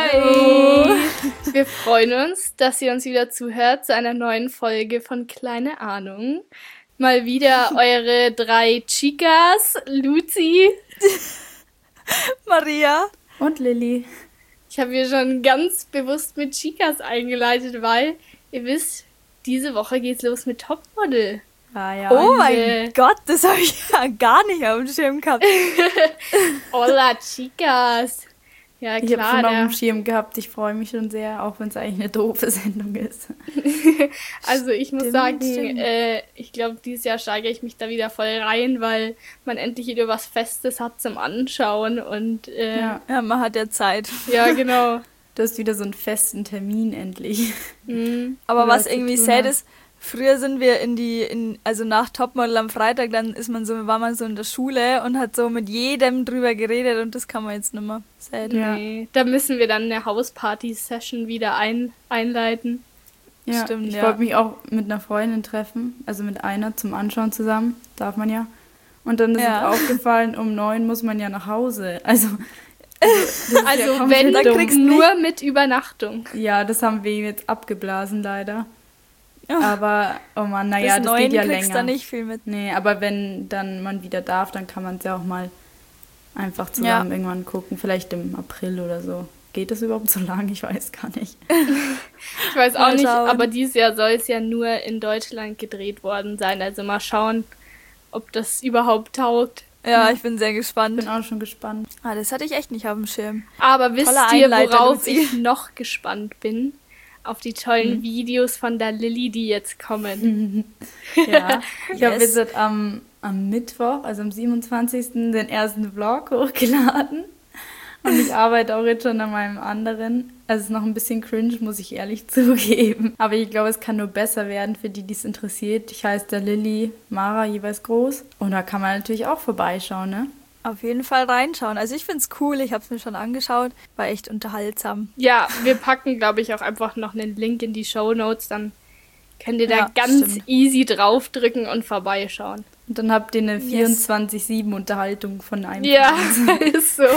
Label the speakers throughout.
Speaker 1: Hi! Wir freuen uns, dass ihr uns wieder zuhört zu einer neuen Folge von Kleine Ahnung. Mal wieder eure 3 Chicas, Luzi,
Speaker 2: Maria
Speaker 3: und Lilly.
Speaker 1: Ich habe hier schon ganz bewusst mit Chicas eingeleitet, weil ihr wisst, diese Woche geht's los mit Topmodel.
Speaker 2: Oh mein Gott, das habe ich ja gar nicht auf dem Schirm gehabt.
Speaker 1: Hola, Chicas. Ja, klar.
Speaker 3: Ich habe schon auf dem Schirm gehabt. Ich freue mich schon sehr, auch wenn es eigentlich eine doofe Sendung ist.
Speaker 1: Also ich muss sagen, ich glaube, dieses Jahr steigere ich mich da wieder voll rein, weil man endlich wieder was Festes hat zum Anschauen. Und
Speaker 2: ja, man hat ja Zeit.
Speaker 1: Ja, genau.
Speaker 3: Du hast wieder so einen festen Termin endlich.
Speaker 2: Mhm. Aber was irgendwie sad ist, früher sind wir also nach Topmodel am Freitag, dann war man so in der Schule und hat so mit jedem drüber geredet und das kann man jetzt nicht mehr. Sad.
Speaker 1: Ja. Nee, da müssen wir dann eine Hausparty-Session wieder einleiten.
Speaker 3: Ja, ich wollte mich auch mit einer Freundin treffen, also mit einer zum Anschauen zusammen, darf man ja. Und dann ist uns aufgefallen, um 9 muss man ja nach Hause. Also
Speaker 1: wenn, dann kriegst du nur mit Übernachtung.
Speaker 3: Ja, das haben wir jetzt abgeblasen leider. Aber, oh Mann, naja, das geht ja länger.
Speaker 2: Da nicht viel mit.
Speaker 3: Nee, aber wenn dann man wieder darf, dann kann man es ja auch mal einfach zusammen irgendwann gucken. Vielleicht im April oder so. Geht das überhaupt so lang? Ich weiß gar nicht.
Speaker 1: Ich weiß auch nicht, aber dieses Jahr soll es ja nur in Deutschland gedreht worden sein. Also mal schauen, ob das überhaupt taugt.
Speaker 2: Ja, ich bin sehr gespannt.
Speaker 3: Ich bin auch schon gespannt.
Speaker 2: Das hatte ich echt nicht auf dem Schirm.
Speaker 1: Aber wisst ihr, worauf ich noch gespannt bin? Auf die tollen Videos von der Lilly, die jetzt kommen.
Speaker 3: Ja, ich habe jetzt am Mittwoch, also am 27. den ersten Vlog hochgeladen. Und ich arbeite auch jetzt schon an meinem anderen. Also es ist noch ein bisschen cringe, muss ich ehrlich zugeben. Aber ich glaube, es kann nur besser werden für die, die es interessiert. Ich heiße der Lilly, Mara jeweils groß. Und da kann man natürlich auch vorbeischauen, ne?
Speaker 2: Auf jeden Fall reinschauen. Also ich finde es cool, ich habe es mir schon angeschaut. War echt unterhaltsam.
Speaker 1: Ja, wir packen, glaube ich, auch einfach noch einen Link in die Shownotes. Dann könnt ihr da ganz easy draufdrücken und vorbeischauen.
Speaker 3: Und dann habt ihr eine 24/7 Unterhaltung von einem.
Speaker 1: Ja, ist so.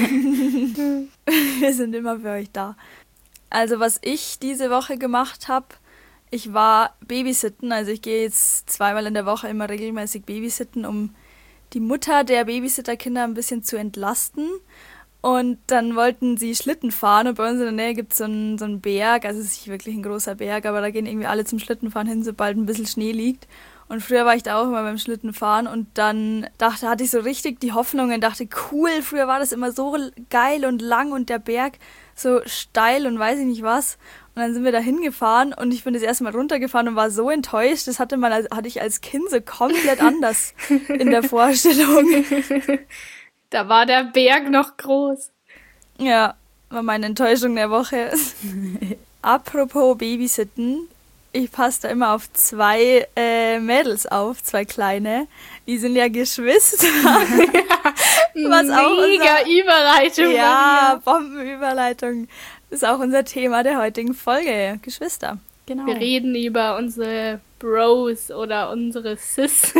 Speaker 2: Wir sind immer für euch da. Also was ich diese Woche gemacht habe, ich war babysitten. Also ich gehe jetzt 2-mal in der Woche immer regelmäßig babysitten, um die Mutter der Babysitterkinder ein bisschen zu entlasten. Und dann wollten sie Schlitten fahren und bei uns in der Nähe gibt es so einen Berg, also es ist nicht wirklich ein großer Berg, aber da gehen irgendwie alle zum Schlittenfahren hin, sobald ein bisschen Schnee liegt. Und früher war ich da auch immer beim Schlittenfahren und dann hatte ich so richtig die Hoffnung und dachte, cool, früher war das immer so geil und lang und der Berg so steil und weiß ich nicht was. Und dann sind wir da hingefahren und ich bin das erste Mal runtergefahren und war so enttäuscht. Das hatte ich als Kind so komplett anders in der Vorstellung.
Speaker 1: Da war der Berg noch groß.
Speaker 2: Ja, war meine Enttäuschung der Woche. Apropos Babysitten, ich passe da immer auf 2 Mädels auf, 2 kleine. Die sind ja Geschwister.
Speaker 1: Was mega Überleitung.
Speaker 2: Ja, Bombenüberleitung. Das ist auch unser Thema der heutigen Folge. Geschwister.
Speaker 1: Genau. Wir reden über unsere Bros oder unsere Sis.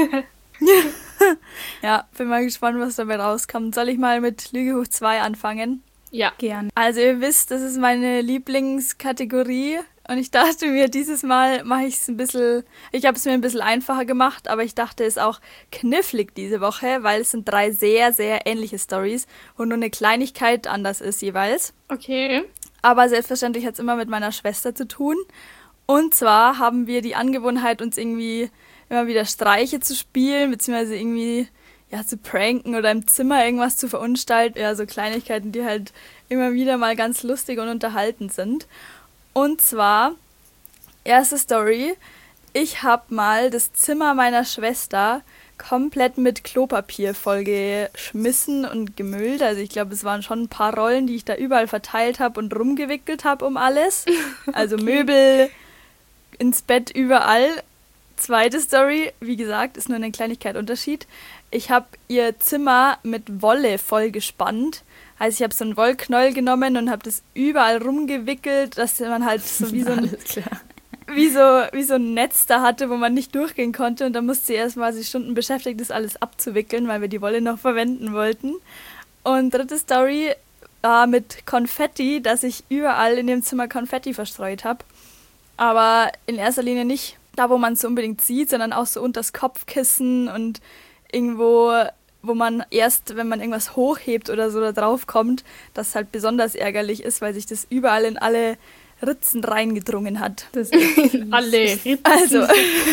Speaker 2: Ja, bin mal gespannt, was dabei rauskommt. Soll ich mal mit Lüge hoch 2 anfangen?
Speaker 1: Ja.
Speaker 3: Gerne.
Speaker 2: Also ihr wisst, das ist meine Lieblingskategorie und ich dachte mir, dieses Mal mache ich es ich habe es mir ein bisschen einfacher gemacht, aber ich dachte, es ist auch knifflig diese Woche, weil es sind 3 sehr, sehr ähnliche Storys, wo nur eine Kleinigkeit anders ist jeweils.
Speaker 1: Okay.
Speaker 2: Aber selbstverständlich hat es immer mit meiner Schwester zu tun. Und zwar haben wir die Angewohnheit, uns irgendwie immer wieder Streiche zu spielen, beziehungsweise irgendwie zu pranken oder im Zimmer irgendwas zu verunstalten. Ja, so Kleinigkeiten, die halt immer wieder mal ganz lustig und unterhaltend sind. Und zwar, erste Story, ich habe mal das Zimmer meiner Schwester komplett mit Klopapier vollgeschmissen und gemüllt. Also ich glaube, es waren schon ein paar Rollen, die ich da überall verteilt habe und rumgewickelt habe um alles. Also okay. Möbel, ins Bett, überall. Zweite Story, wie gesagt, ist nur eine Kleinigkeit Unterschied. Ich habe ihr Zimmer mit Wolle vollgespannt. Also ich habe so einen Wollknäuel genommen und habe das überall rumgewickelt, dass man halt so wie so ein Netz da hatte, wo man nicht durchgehen konnte. Und dann musste sie erstmal sich Stunden beschäftigt, das alles abzuwickeln, weil wir die Wolle noch verwenden wollten. Und dritte Story, mit Konfetti, dass ich überall in dem Zimmer Konfetti verstreut habe. Aber in erster Linie nicht da, wo man es so unbedingt sieht, sondern auch so unter das Kopfkissen und irgendwo, wo man erst, wenn man irgendwas hochhebt oder so da drauf kommt, das halt besonders ärgerlich ist, weil sich das überall in alle Ritzen reingedrungen hat.
Speaker 3: Das ist
Speaker 1: alle Ritzen.
Speaker 2: Also.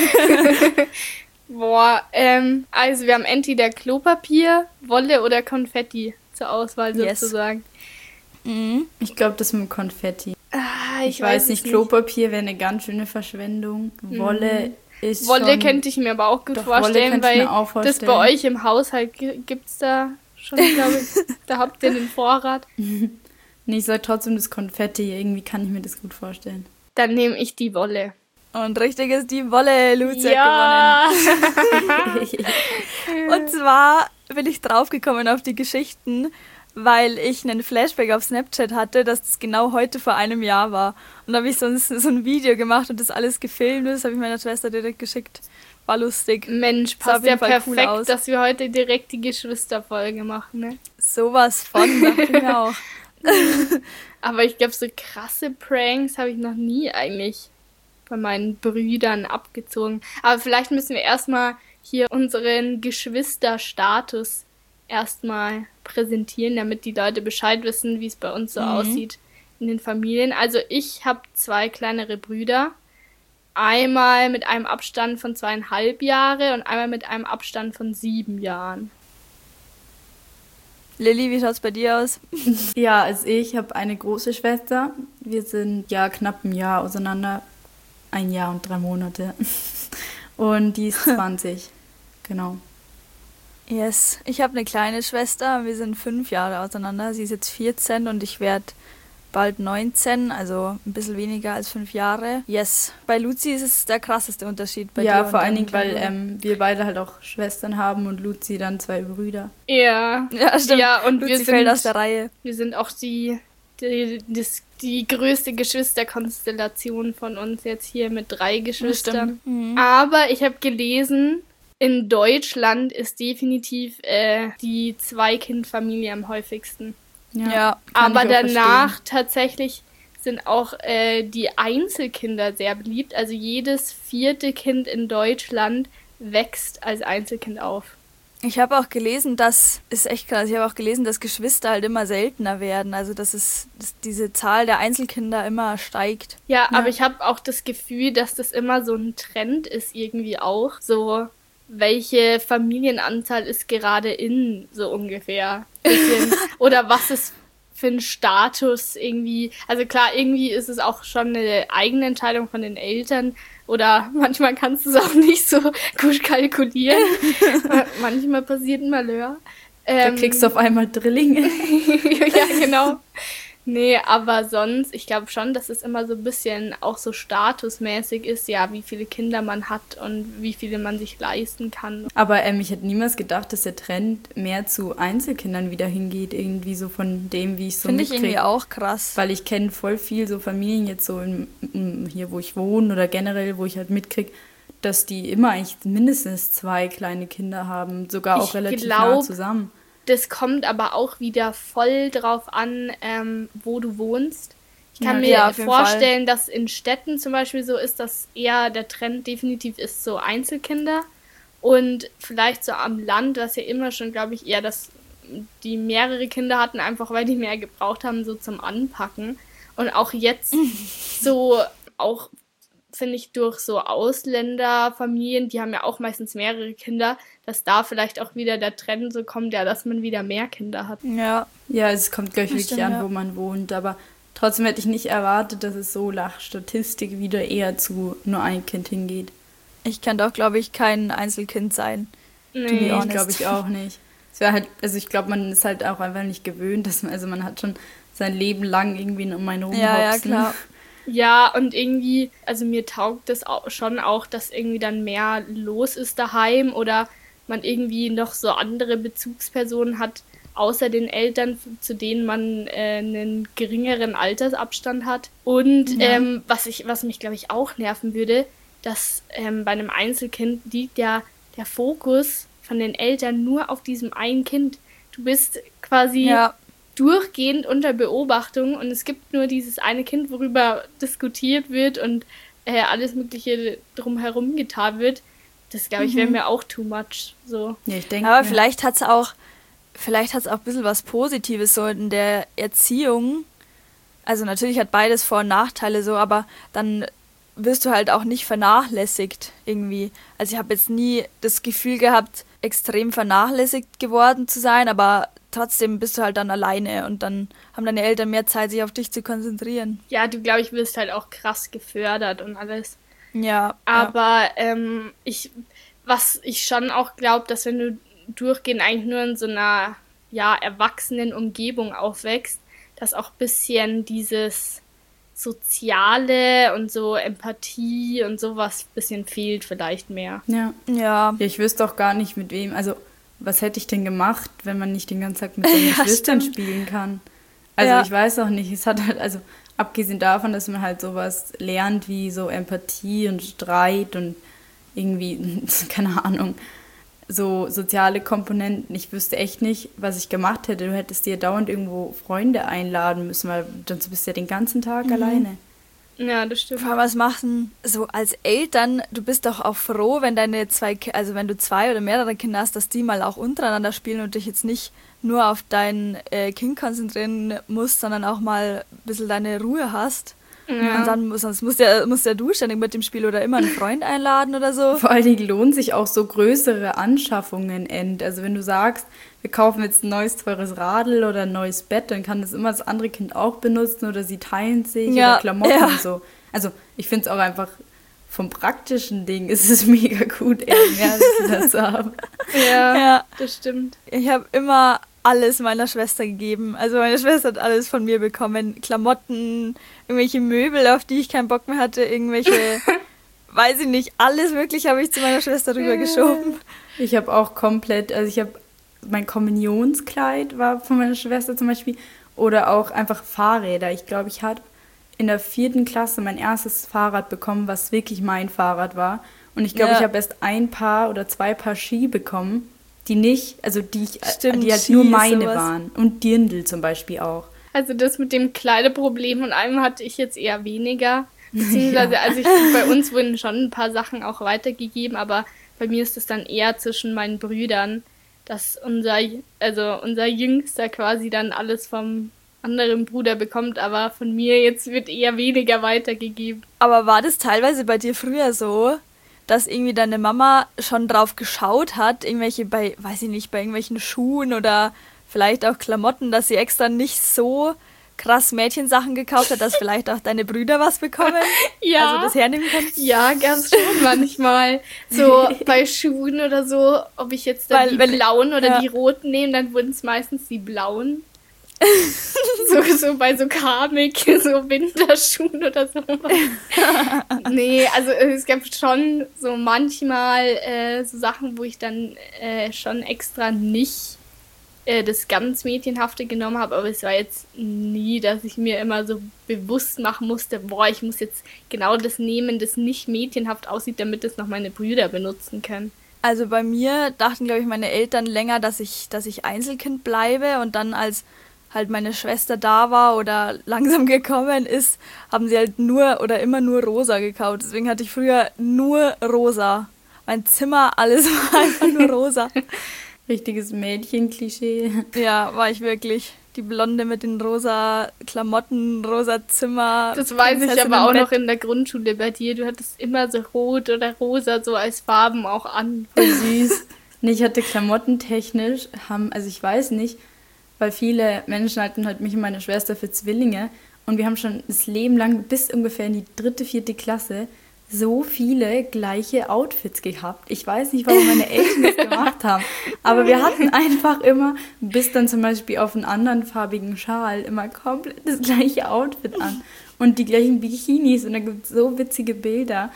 Speaker 1: Boah, also wir haben entweder Klopapier, Wolle oder Konfetti zur Auswahl sozusagen.
Speaker 2: Mhm.
Speaker 3: Ich glaube, das mit dem Konfetti.
Speaker 1: Ich weiß
Speaker 3: nicht, Klopapier wäre eine ganz schöne Verschwendung. Wolle ist
Speaker 1: Wolle könnte ich mir aber auch gut vorstellen, weil das bei euch im Haushalt gibt's da schon, glaube ich. Da habt ihr den Vorrat.
Speaker 3: Nee, ich sag trotzdem das Konfetti. Irgendwie kann ich mir das gut vorstellen.
Speaker 1: Dann nehme ich die Wolle.
Speaker 2: Und richtig ist die Wolle, Luzi
Speaker 1: ja.
Speaker 2: gewonnen. Und zwar bin ich draufgekommen auf die Geschichten, weil ich einen Flashback auf Snapchat hatte, dass das genau heute vor einem Jahr war. Und da habe ich so ein Video gemacht und das alles gefilmt. Das habe ich meiner Schwester direkt geschickt. War lustig.
Speaker 1: Mensch, passt ja perfekt, cool dass wir heute direkt die Geschwisterfolge machen, ne?
Speaker 2: Sowas von, dachte ich mir auch.
Speaker 1: Aber ich glaube, so krasse Pranks habe ich noch nie eigentlich bei meinen Brüdern abgezogen. Aber vielleicht müssen wir erstmal hier unseren Geschwisterstatus erstmal präsentieren, damit die Leute Bescheid wissen, wie es bei uns so aussieht in den Familien. Also ich habe 2 kleinere Brüder. Einmal mit einem Abstand von 2,5 Jahre und einmal mit einem Abstand von 7 Jahren.
Speaker 2: Lilly, wie schaut's bei dir aus?
Speaker 3: Ja, also ich habe eine große Schwester. Wir sind ja knapp ein Jahr auseinander. 1 Jahr und 3 Monate. Und die ist 20. Genau.
Speaker 2: Yes. Ich habe eine kleine Schwester. Wir sind 5 Jahre auseinander. Sie ist jetzt 14 und ich werde bald 19, also ein bisschen weniger als 5 Jahre. Yes. Bei Luzi ist es der krasseste Unterschied. Bei
Speaker 3: ja,
Speaker 2: dir
Speaker 3: vor allen Dingen, weil wir beide halt auch Schwestern haben und Luzi dann 2 Brüder.
Speaker 1: Ja,
Speaker 2: stimmt.
Speaker 1: Ja, und
Speaker 2: Luzi fällt aus der Reihe.
Speaker 1: Wir sind auch die größte Geschwisterkonstellation von uns jetzt hier mit 3 Geschwistern. Aber ich habe gelesen, in Deutschland ist definitiv die 2-Kind-Familie am häufigsten.
Speaker 3: Ja,
Speaker 1: aber danach tatsächlich sind auch die Einzelkinder sehr beliebt. Also jedes 4. Kind in Deutschland wächst als Einzelkind auf.
Speaker 2: Ich habe auch gelesen, dass Geschwister halt immer seltener werden. Also dass diese Zahl der Einzelkinder immer steigt.
Speaker 1: Ja, aber ich habe auch das Gefühl, dass das immer so ein Trend ist irgendwie auch. So, welche Familienanzahl ist gerade in, so ungefähr. Oder was ist für ein Status irgendwie. Also klar, irgendwie ist es auch schon eine eigene Entscheidung von den Eltern. Oder manchmal kannst du es auch nicht so gut kalkulieren. Manchmal passiert ein Malheur.
Speaker 3: Da kriegst du auf einmal Drillinge.
Speaker 1: Ja, genau. Nee, aber sonst, ich glaube schon, dass es immer so ein bisschen auch so statusmäßig ist, ja, wie viele Kinder man hat und wie viele man sich leisten kann.
Speaker 3: Aber ich hätte niemals gedacht, dass der Trend mehr zu Einzelkindern wieder hingeht, irgendwie so von dem, wie ich so
Speaker 2: mitkriege. Finde ich irgendwie auch krass.
Speaker 3: Weil ich kenne voll viel so Familien jetzt so hier, wo ich wohne oder generell, wo ich halt mitkriege, dass die immer eigentlich mindestens 2 kleine Kinder haben, sogar auch relativ nah zusammen.
Speaker 1: Das kommt aber auch wieder voll drauf an, wo du wohnst. Ich kann mir vorstellen, dass in Städten zum Beispiel so ist, dass eher der Trend definitiv ist, so Einzelkinder. Und vielleicht so am Land, was ja immer schon, glaube ich, eher, dass die mehrere Kinder hatten, einfach weil die mehr gebraucht haben, so zum Anpacken. Und auch jetzt so, auch finde ich, durch so Ausländerfamilien, die haben ja auch meistens mehrere Kinder, dass da vielleicht auch wieder der Trend so kommt, ja, dass man wieder mehr Kinder hat.
Speaker 3: Ja, es kommt gleich wirklich an, wo man wohnt, aber trotzdem hätte ich nicht erwartet, dass es so nach Statistik wieder eher zu nur ein Kind hingeht.
Speaker 2: Ich kann doch, glaube ich, kein Einzelkind sein.
Speaker 3: Nee, glaube ich auch nicht. Es wäre halt, also ich glaube, man ist halt auch einfach nicht gewöhnt, dass man hat schon sein Leben lang irgendwie um einen rumhopsen.
Speaker 2: Ja, klar.
Speaker 1: Ja, und irgendwie, also mir taugt das schon auch, dass irgendwie dann mehr los ist daheim oder man irgendwie noch so andere Bezugspersonen hat, außer den Eltern, zu denen man einen geringeren Altersabstand hat. Und was mich, glaube ich, auch nerven würde, dass bei einem Einzelkind liegt ja der Fokus von den Eltern nur auf diesem einen Kind. Du bist quasi durchgehend unter Beobachtung und es gibt nur dieses eine Kind, worüber diskutiert wird und alles Mögliche drumherum getan wird. Das, glaube ich, wäre mir auch too much. So.
Speaker 2: Ja, ich denke. Aber vielleicht hat's auch ein bisschen was Positives so in der Erziehung. Also natürlich hat beides Vor- und Nachteile so, aber dann wirst du halt auch nicht vernachlässigt irgendwie. Also ich habe jetzt nie das Gefühl gehabt, extrem vernachlässigt geworden zu sein, aber trotzdem bist du halt dann alleine und dann haben deine Eltern mehr Zeit, sich auf dich zu konzentrieren.
Speaker 1: Ja, du, glaube ich, wirst halt auch krass gefördert und alles.
Speaker 2: Ja.
Speaker 1: Aber was ich schon auch glaube, dass wenn du durchgehend eigentlich nur in so einer erwachsenen Umgebung aufwächst, dass auch ein bisschen dieses Soziale und so Empathie und sowas ein bisschen fehlt vielleicht mehr.
Speaker 3: Ja, ich wüsste auch gar nicht mit wem, also was hätte ich denn gemacht, wenn man nicht den ganzen Tag mit seinen Geschwistern spielen kann? Also ich weiß auch nicht, es hat halt, also abgesehen davon, dass man halt sowas lernt wie so Empathie und Streit und irgendwie, keine Ahnung, so soziale Komponenten. Ich wüsste echt nicht, was ich gemacht hätte. Du hättest dir dauernd irgendwo Freunde einladen müssen, weil sonst bist du ja den ganzen Tag alleine.
Speaker 1: Ja, das stimmt.
Speaker 2: Vor allem, was machen so als Eltern, du bist doch auch froh, wenn wenn du 2 oder mehrere Kinder hast, dass die mal auch untereinander spielen und dich jetzt nicht nur auf dein Kind konzentrieren musst, sondern auch mal ein bisschen deine Ruhe hast. Ja. Und dann sonst musst ja du ständig mit dem Spiel oder immer einen Freund einladen oder so.
Speaker 3: Vor allen Dingen lohnt sich auch so größere Anschaffungen. Also wenn du sagst, wir kaufen jetzt ein neues teures Radl oder ein neues Bett, dann kann das immer das andere Kind auch benutzen oder sie teilen sich oder Klamotten und so. Also ich finde es auch einfach vom praktischen Ding ist es mega gut, mehr als das zu haben.
Speaker 1: Ja, das stimmt.
Speaker 2: Ich habe immer alles meiner Schwester gegeben. Also meine Schwester hat alles von mir bekommen. Klamotten, irgendwelche Möbel, auf die ich keinen Bock mehr hatte, irgendwelche, weiß ich nicht, alles wirklich habe ich zu meiner Schwester rübergeschoben.
Speaker 3: Ich habe auch komplett, also ich habe mein Kommunionskleid war von meiner Schwester zum Beispiel oder auch einfach Fahrräder. Ich glaube, ich habe in der 4. Klasse mein erstes Fahrrad bekommen, was wirklich mein Fahrrad war. Und ich glaube, ich habe erst 1 Paar oder 2 Paar Ski bekommen, die halt nur meine waren. Und Dirndl zum Beispiel auch.
Speaker 1: Also das mit dem Kleideproblem und allem hatte ich jetzt eher weniger. Beziehungsweise, also bei uns wurden schon ein paar Sachen auch weitergegeben, aber bei mir ist es dann eher zwischen meinen Brüdern, dass unser Jüngster quasi dann alles vom anderen Bruder bekommt, aber von mir jetzt wird eher weniger weitergegeben.
Speaker 2: Aber war das teilweise bei dir früher so, dass irgendwie deine Mama schon drauf geschaut hat, bei irgendwelchen Schuhen oder vielleicht auch Klamotten, dass sie extra nicht so krass Mädchensachen gekauft hat, dass vielleicht auch deine Brüder was bekommen?
Speaker 1: Ja.
Speaker 2: Also das hernehmen kannst?
Speaker 1: Ja, ganz schon manchmal. So bei Schuhen oder so, ob ich jetzt dann die blauen oder die roten nehme, dann wurden es meistens die blauen. so bei so Karmik, so Winterschuhen oder so. Nee, also es gab schon so manchmal so Sachen, wo ich dann schon extra nicht das ganz Mädchenhafte genommen habe, aber es war jetzt nie, dass ich mir immer so bewusst machen musste, ich muss jetzt genau das nehmen, das nicht mädchenhaft aussieht, damit es noch meine Brüder benutzen können.
Speaker 2: Also bei mir dachten, glaube ich, meine Eltern länger, dass ich Einzelkind bleibe und dann als halt meine Schwester da war oder langsam gekommen ist, haben sie halt immer nur rosa gekauft. Deswegen hatte ich früher nur rosa. Mein Zimmer, alles war einfach nur rosa.
Speaker 3: Richtiges Mädchen-Klischee.
Speaker 2: Ja, war ich wirklich. Die Blonde mit den rosa Klamotten, rosa Zimmer.
Speaker 1: Das weiß ich aber auch noch in der Grundschule bei dir. Du hattest immer so rot oder rosa so als Farben auch an.
Speaker 3: Voll süß. Nee, ich hatte klamottentechnisch, also ich weiß nicht, weil viele Menschen halten halt mich und meine Schwester für Zwillinge und wir haben schon das Leben lang bis ungefähr in die 3., 4. Klasse so viele gleiche Outfits gehabt. Ich weiß nicht, warum meine Eltern das gemacht haben, aber wir hatten einfach immer, bis dann zum Beispiel auf einen anderen farbigen Schal, immer komplett das gleiche Outfit an und die gleichen Bikinis und da gibt es so witzige Bilder.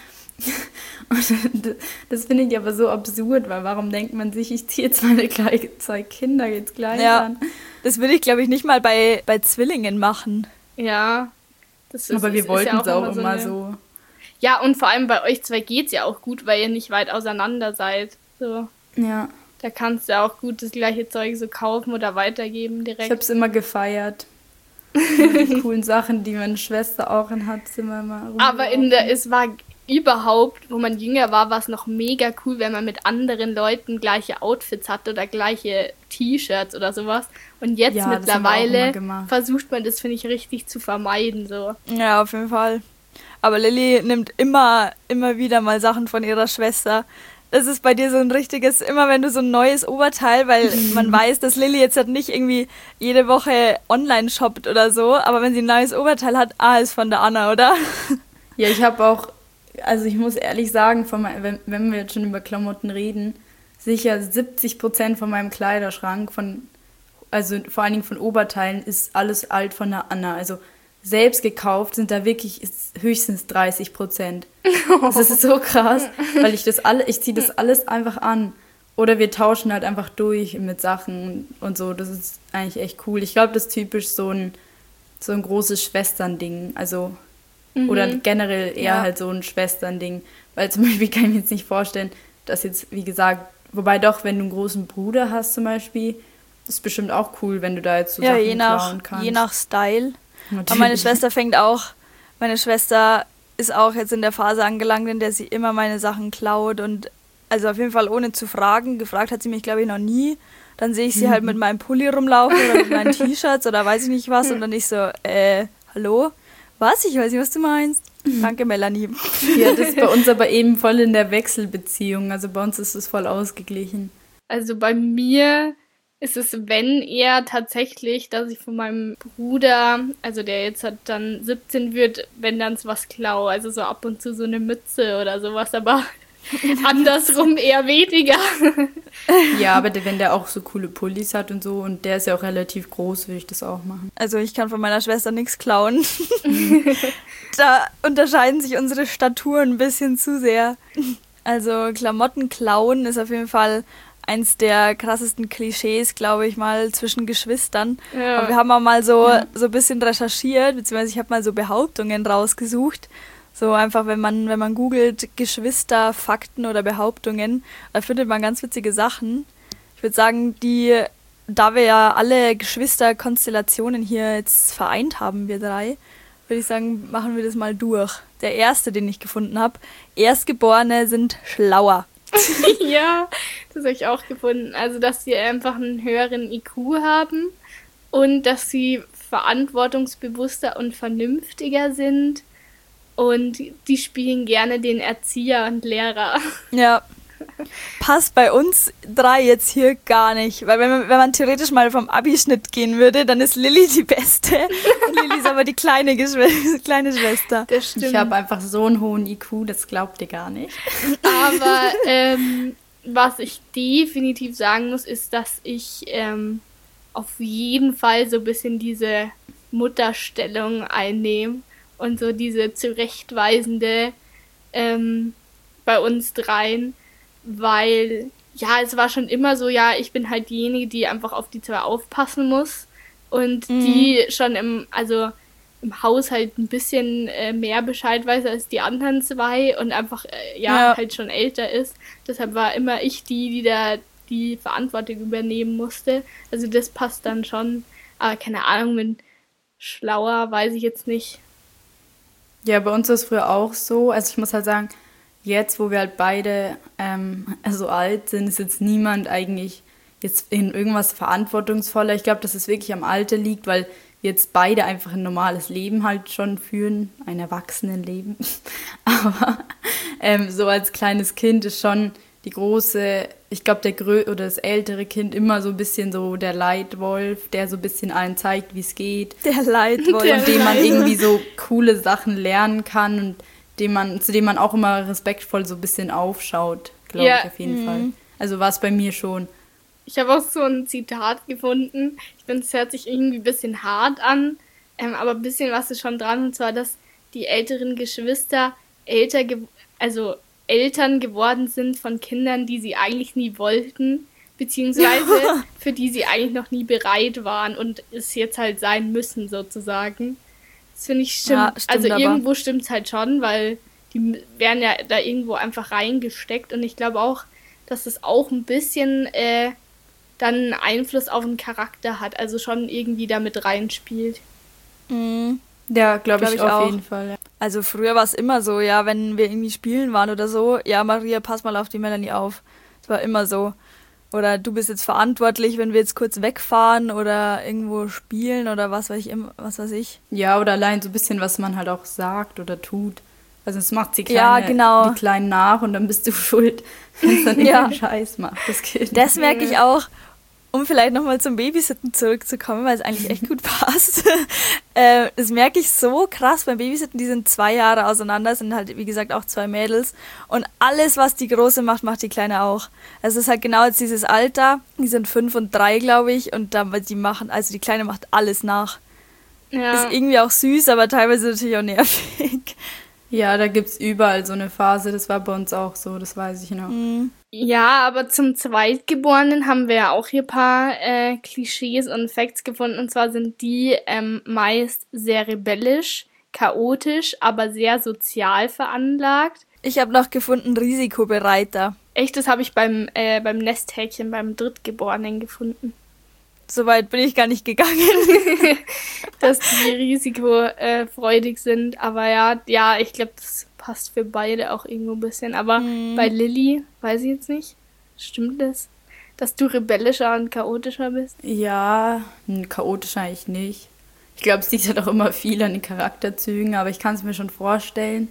Speaker 3: Und das finde ich aber so absurd, weil warum denkt man sich, ich ziehe jetzt meine 2 Kinder jetzt gleich an?
Speaker 2: Das würde ich, glaube ich, nicht mal bei Zwillingen machen.
Speaker 1: Ja.
Speaker 3: Aber wir wollten es auch immer so.
Speaker 1: Ja, und vor allem bei euch 2 geht's ja auch gut, weil ihr nicht weit auseinander seid. So.
Speaker 3: Ja.
Speaker 1: Da kannst du auch gut das gleiche Zeug so kaufen oder weitergeben direkt.
Speaker 3: Ich habe es immer gefeiert. Die coolen Sachen, die meine Schwester auch hat, sind wir immer
Speaker 1: Aber es war überhaupt, wo man jünger war es noch mega cool, wenn man mit anderen Leuten gleiche Outfits hatte oder gleiche T-Shirts oder sowas. Und jetzt mittlerweile versucht man das, finde ich, richtig zu vermeiden. So.
Speaker 2: Ja, auf jeden Fall. Aber Lilly nimmt immer wieder mal Sachen von ihrer Schwester. Das ist bei dir so ein richtiges, immer wenn du so ein neues Oberteil, weil man weiß, dass Lilly jetzt halt nicht irgendwie jede Woche online shoppt oder so, aber wenn sie ein neues Oberteil hat, ist von der Anna, oder?
Speaker 3: Ja, ich habe auch, also ich muss ehrlich sagen, wenn wir jetzt schon über Klamotten reden, sicher 70% von meinem Kleiderschrank, also vor allen Dingen von Oberteilen, ist alles alt von der Anna. Also selbst gekauft sind da wirklich höchstens 30%. Das ist so krass, weil ich ziehe das alles einfach an. Oder wir tauschen halt einfach durch mit Sachen und so. Das ist eigentlich echt cool. Ich glaube, das ist typisch so ein großes Schwesternding. Also, oder generell eher halt so ein Schwesternding. Weil zum Beispiel kann ich mir jetzt nicht vorstellen, dass jetzt, wie gesagt, wobei doch, wenn du einen großen Bruder hast zum Beispiel, das ist bestimmt auch cool, wenn du da jetzt so Sachen klauen kannst.
Speaker 2: Je nach Style. Aber meine Schwester ist auch jetzt in der Phase angelangt, in der sie immer meine Sachen klaut und also auf jeden Fall ohne zu fragen. Gefragt hat sie mich, glaube ich, noch nie. Dann sehe ich sie halt mit meinem Pulli rumlaufen oder mit meinen T-Shirts oder weiß ich nicht was und dann ich so, hallo? Was? Ich weiß nicht, was du meinst. Danke, Melanie.
Speaker 3: Ja, das ist bei uns aber eben voll in der Wechselbeziehung. Also bei uns ist es voll ausgeglichen.
Speaker 1: Also bei mir ist es, wenn eher tatsächlich, dass ich von meinem Bruder, also der jetzt halt dann 17 wird, wenn dann was klaue, also so ab und zu so eine Mütze oder sowas, aber andersrum eher weniger.
Speaker 3: Ja, aber wenn der auch so coole Pullis hat und so und der ist ja auch relativ groß, würde ich das auch machen.
Speaker 2: Also ich kann von meiner Schwester nichts klauen. Da unterscheiden sich unsere Staturen ein bisschen zu sehr. Also Klamotten klauen ist auf jeden Fall eins der krassesten Klischees, glaube ich mal, zwischen Geschwistern. Ja. Aber wir haben auch mal so ein bisschen recherchiert, beziehungsweise ich habe mal so Behauptungen rausgesucht. So einfach, wenn man googelt Geschwister, Fakten oder Behauptungen, da findet man ganz witzige Sachen. Ich würde sagen, da wir ja alle Geschwisterkonstellationen hier jetzt vereint haben, wir drei, würde ich sagen, machen wir das mal durch. Der erste, den ich gefunden habe, Erstgeborene sind schlauer.
Speaker 1: Ja, das habe ich auch gefunden. Also, dass sie einfach einen höheren IQ haben und dass sie verantwortungsbewusster und vernünftiger sind und die spielen gerne den Erzieher und Lehrer.
Speaker 2: Ja, passt bei uns drei jetzt hier gar nicht, weil wenn man theoretisch mal vom Abischnitt gehen würde, dann ist Lilly die Beste und Lilly ist aber die kleine Schwester.
Speaker 3: Das stimmt. Ich habe einfach so einen hohen IQ, das glaubt ihr gar nicht.
Speaker 1: Aber was ich definitiv sagen muss, ist, dass ich auf jeden Fall so ein bisschen diese Mutterstellung einnehme und so diese zurechtweisende bei uns dreien, weil, ja, es war schon immer so, ja, ich bin halt diejenige, die einfach auf die zwei aufpassen muss und die schon im Haushalt ein bisschen mehr Bescheid weiß als die anderen zwei und einfach, halt schon älter ist. Deshalb war immer ich die da die Verantwortung übernehmen musste. Also das passt dann schon. Aber keine Ahnung, mit schlauer weiß ich jetzt nicht.
Speaker 3: Ja, bei uns war es früher auch so. Also ich muss halt sagen, jetzt, wo wir halt beide so alt sind, ist jetzt niemand eigentlich jetzt in irgendwas verantwortungsvoller. Ich glaube, dass es wirklich am Alter liegt, weil wir jetzt beide einfach ein normales Leben halt schon führen, ein Erwachsenenleben. Aber so als kleines Kind ist schon die große, ich glaube, oder das ältere Kind immer so ein bisschen so der Leitwolf, der so ein bisschen allen zeigt, wie es geht.
Speaker 2: Der Leitwolf.
Speaker 3: Von dem man irgendwie so coole Sachen lernen kann und zu dem man auch immer respektvoll so ein bisschen aufschaut, glaube ich auf jeden Fall. Also war es bei mir schon.
Speaker 1: Ich habe auch so ein Zitat gefunden. Ich finde, es hört sich irgendwie ein bisschen hart an, aber ein bisschen was ist schon dran. Und zwar, dass die älteren Geschwister Eltern geworden sind von Kindern, die sie eigentlich nie wollten, beziehungsweise für die sie eigentlich noch nie bereit waren und es jetzt halt sein müssen, sozusagen. Das finde ich stimmt. Ja, stimmt, also irgendwo stimmt es halt schon, weil die werden ja da irgendwo einfach reingesteckt und ich glaube auch, dass es auch ein bisschen dann einen Einfluss auf den Charakter hat, also schon irgendwie damit reinspielt.
Speaker 2: Mhm.
Speaker 3: Ja, glaube ich auf jeden Fall. Ja.
Speaker 2: Also früher war es immer so, ja, wenn wir irgendwie spielen waren oder so, ja, Maria, pass mal auf die Melanie auf. Es war immer so. Oder du bist jetzt verantwortlich, wenn wir jetzt kurz wegfahren oder irgendwo spielen oder was weiß ich.
Speaker 3: Ja, oder allein so ein bisschen, was man halt auch sagt oder tut. Also es macht die
Speaker 2: Kleinen
Speaker 3: nach und dann bist du schuld, wenn es dann irgendeinen Scheiß macht.
Speaker 2: Das merke ich auch, um vielleicht nochmal zum Babysitten zurückzukommen, weil es eigentlich echt gut passt. Das merke ich so krass beim Babysitten, die sind 2 Jahre auseinander, sind halt wie gesagt auch 2 Mädels und alles, was die Große macht, macht die Kleine auch. Also es ist halt genau jetzt dieses Alter, die sind 5 und 3, glaube ich, und die Kleine macht alles nach. Ja. Ist irgendwie auch süß, aber teilweise natürlich auch nervig.
Speaker 3: Ja, da gibt's überall so eine Phase, das war bei uns auch so, das weiß ich noch.
Speaker 1: Ja, aber zum Zweitgeborenen haben wir ja auch hier ein paar Klischees und Facts gefunden. Und zwar sind die meist sehr rebellisch, chaotisch, aber sehr sozial veranlagt.
Speaker 2: Ich habe noch gefunden, risikobereiter.
Speaker 1: Echt, das habe ich beim Nesthäkchen, beim Drittgeborenen gefunden.
Speaker 2: Soweit bin ich gar nicht gegangen.
Speaker 1: Dass die risikofreudig sind. Aber ja, ich glaube, das passt für beide auch irgendwo ein bisschen. Aber bei Lilly, weiß ich jetzt nicht, stimmt das? Dass du rebellischer und chaotischer bist?
Speaker 3: Ja, chaotisch eigentlich nicht. Ich glaube, es liegt halt auch immer viel an den Charakterzügen, aber ich kann es mir schon vorstellen,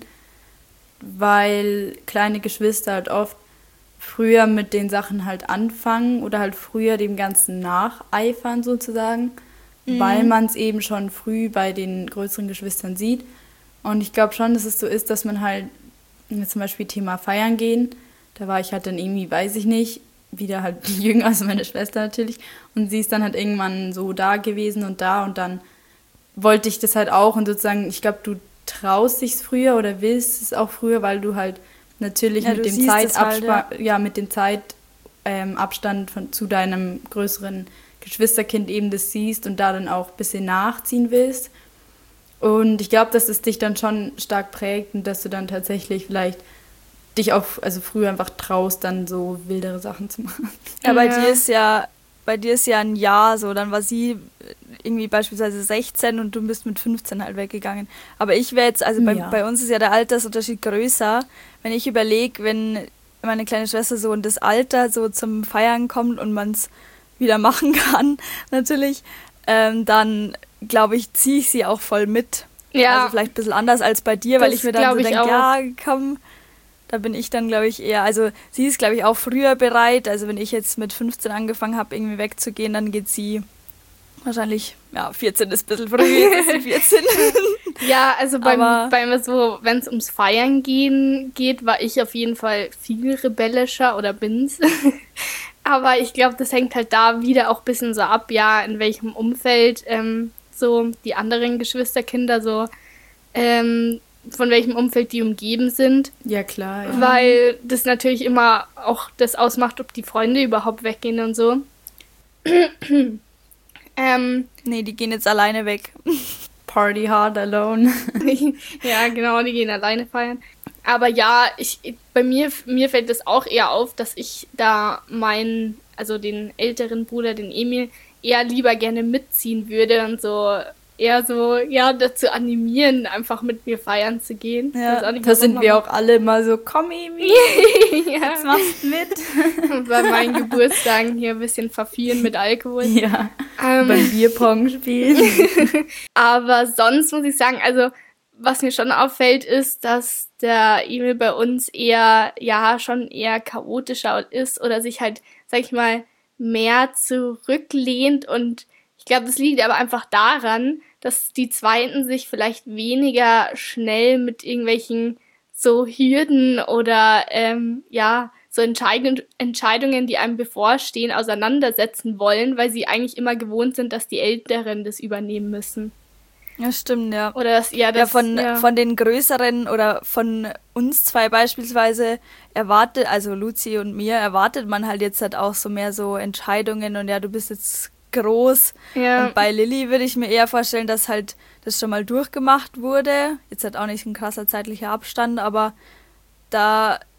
Speaker 3: weil kleine Geschwister halt oft früher mit den Sachen halt anfangen oder halt früher dem Ganzen nacheifern sozusagen, weil man es eben schon früh bei den größeren Geschwistern sieht. Und ich glaube schon, dass es so ist, dass man halt, zum Beispiel Thema Feiern gehen, da war ich halt dann irgendwie, weiß ich nicht, wieder halt jünger als meine Schwester natürlich und sie ist dann halt irgendwann so da gewesen und dann wollte ich das halt auch und sozusagen, ich glaube, du traust dich früher oder willst es auch früher, weil du halt natürlich mit dem Zeitabstand zu deinem größeren Geschwisterkind eben das siehst und da dann auch ein bisschen nachziehen willst. Und ich glaube, dass es dich dann schon stark prägt und dass du dann tatsächlich vielleicht dich auch, also früher einfach traust, dann so wildere Sachen zu machen.
Speaker 2: Ja, bei dir ist ja ein Jahr so, dann war sie irgendwie beispielsweise 16 und du bist mit 15 halt weggegangen. Aber ich wäre jetzt, also bei uns ist ja der Altersunterschied größer. Wenn ich überlege, wenn meine kleine Schwester so in das Alter so zum Feiern kommt und man es wieder machen kann, natürlich, dann glaube ich, ziehe ich sie auch voll mit. Ja. Also vielleicht ein bisschen anders als bei dir, weil ich mir dann so denke, ja, komm, da bin ich dann, glaube ich, eher, also sie ist, glaube ich, auch früher bereit. Also wenn ich jetzt mit 15 angefangen habe, irgendwie wegzugehen, dann geht sie wahrscheinlich, 14 ist ein bisschen früh, ist sie 14.
Speaker 1: Ja, also bei mir so, wenn es ums Feiern geht, war ich auf jeden Fall viel rebellischer oder bin's. Aber ich glaube, das hängt halt da wieder auch ein bisschen so ab, ja, in welchem Umfeld so die anderen Geschwisterkinder so von welchem Umfeld die umgeben sind.
Speaker 3: Ja, klar. Ja.
Speaker 1: Weil das natürlich immer auch das ausmacht, ob die Freunde überhaupt weggehen und so.
Speaker 2: Nee, die gehen jetzt alleine weg.
Speaker 3: Party hard alone.
Speaker 1: Ja, genau, die gehen alleine feiern. Aber ja, bei mir fällt es auch eher auf, dass ich da den älteren Bruder, den Emil, eher lieber gerne mitziehen würde und so eher so, dazu animieren, einfach mit mir feiern zu gehen.
Speaker 3: Ja, da sind wir auch alle mal so, komm Emil, jetzt machst du mit.
Speaker 1: Bei meinen Geburtstagen hier ein bisschen verführen mit Alkohol.
Speaker 3: Ja, beim Bierpong spielen.
Speaker 1: Aber sonst muss ich sagen, also was mir schon auffällt, ist, dass der Emil bei uns schon eher chaotischer ist oder sich halt, sag ich mal, mehr zurücklehnt und ich glaube, das liegt aber einfach daran, dass die Zweiten sich vielleicht weniger schnell mit irgendwelchen so Hürden oder so Entscheidungen, die einem bevorstehen, auseinandersetzen wollen, weil sie eigentlich immer gewohnt sind, dass die Älteren das übernehmen müssen.
Speaker 2: Ja, stimmt, ja.
Speaker 1: Oder
Speaker 2: von den Größeren oder von uns zwei beispielsweise also Luzi und mir, erwartet man halt jetzt halt auch so mehr so Entscheidungen und du bist jetzt groß. Ja. Und bei Lilly würde ich mir eher vorstellen, dass halt das schon mal durchgemacht wurde. Jetzt halt auch nicht ein krasser zeitlicher Abstand, aber da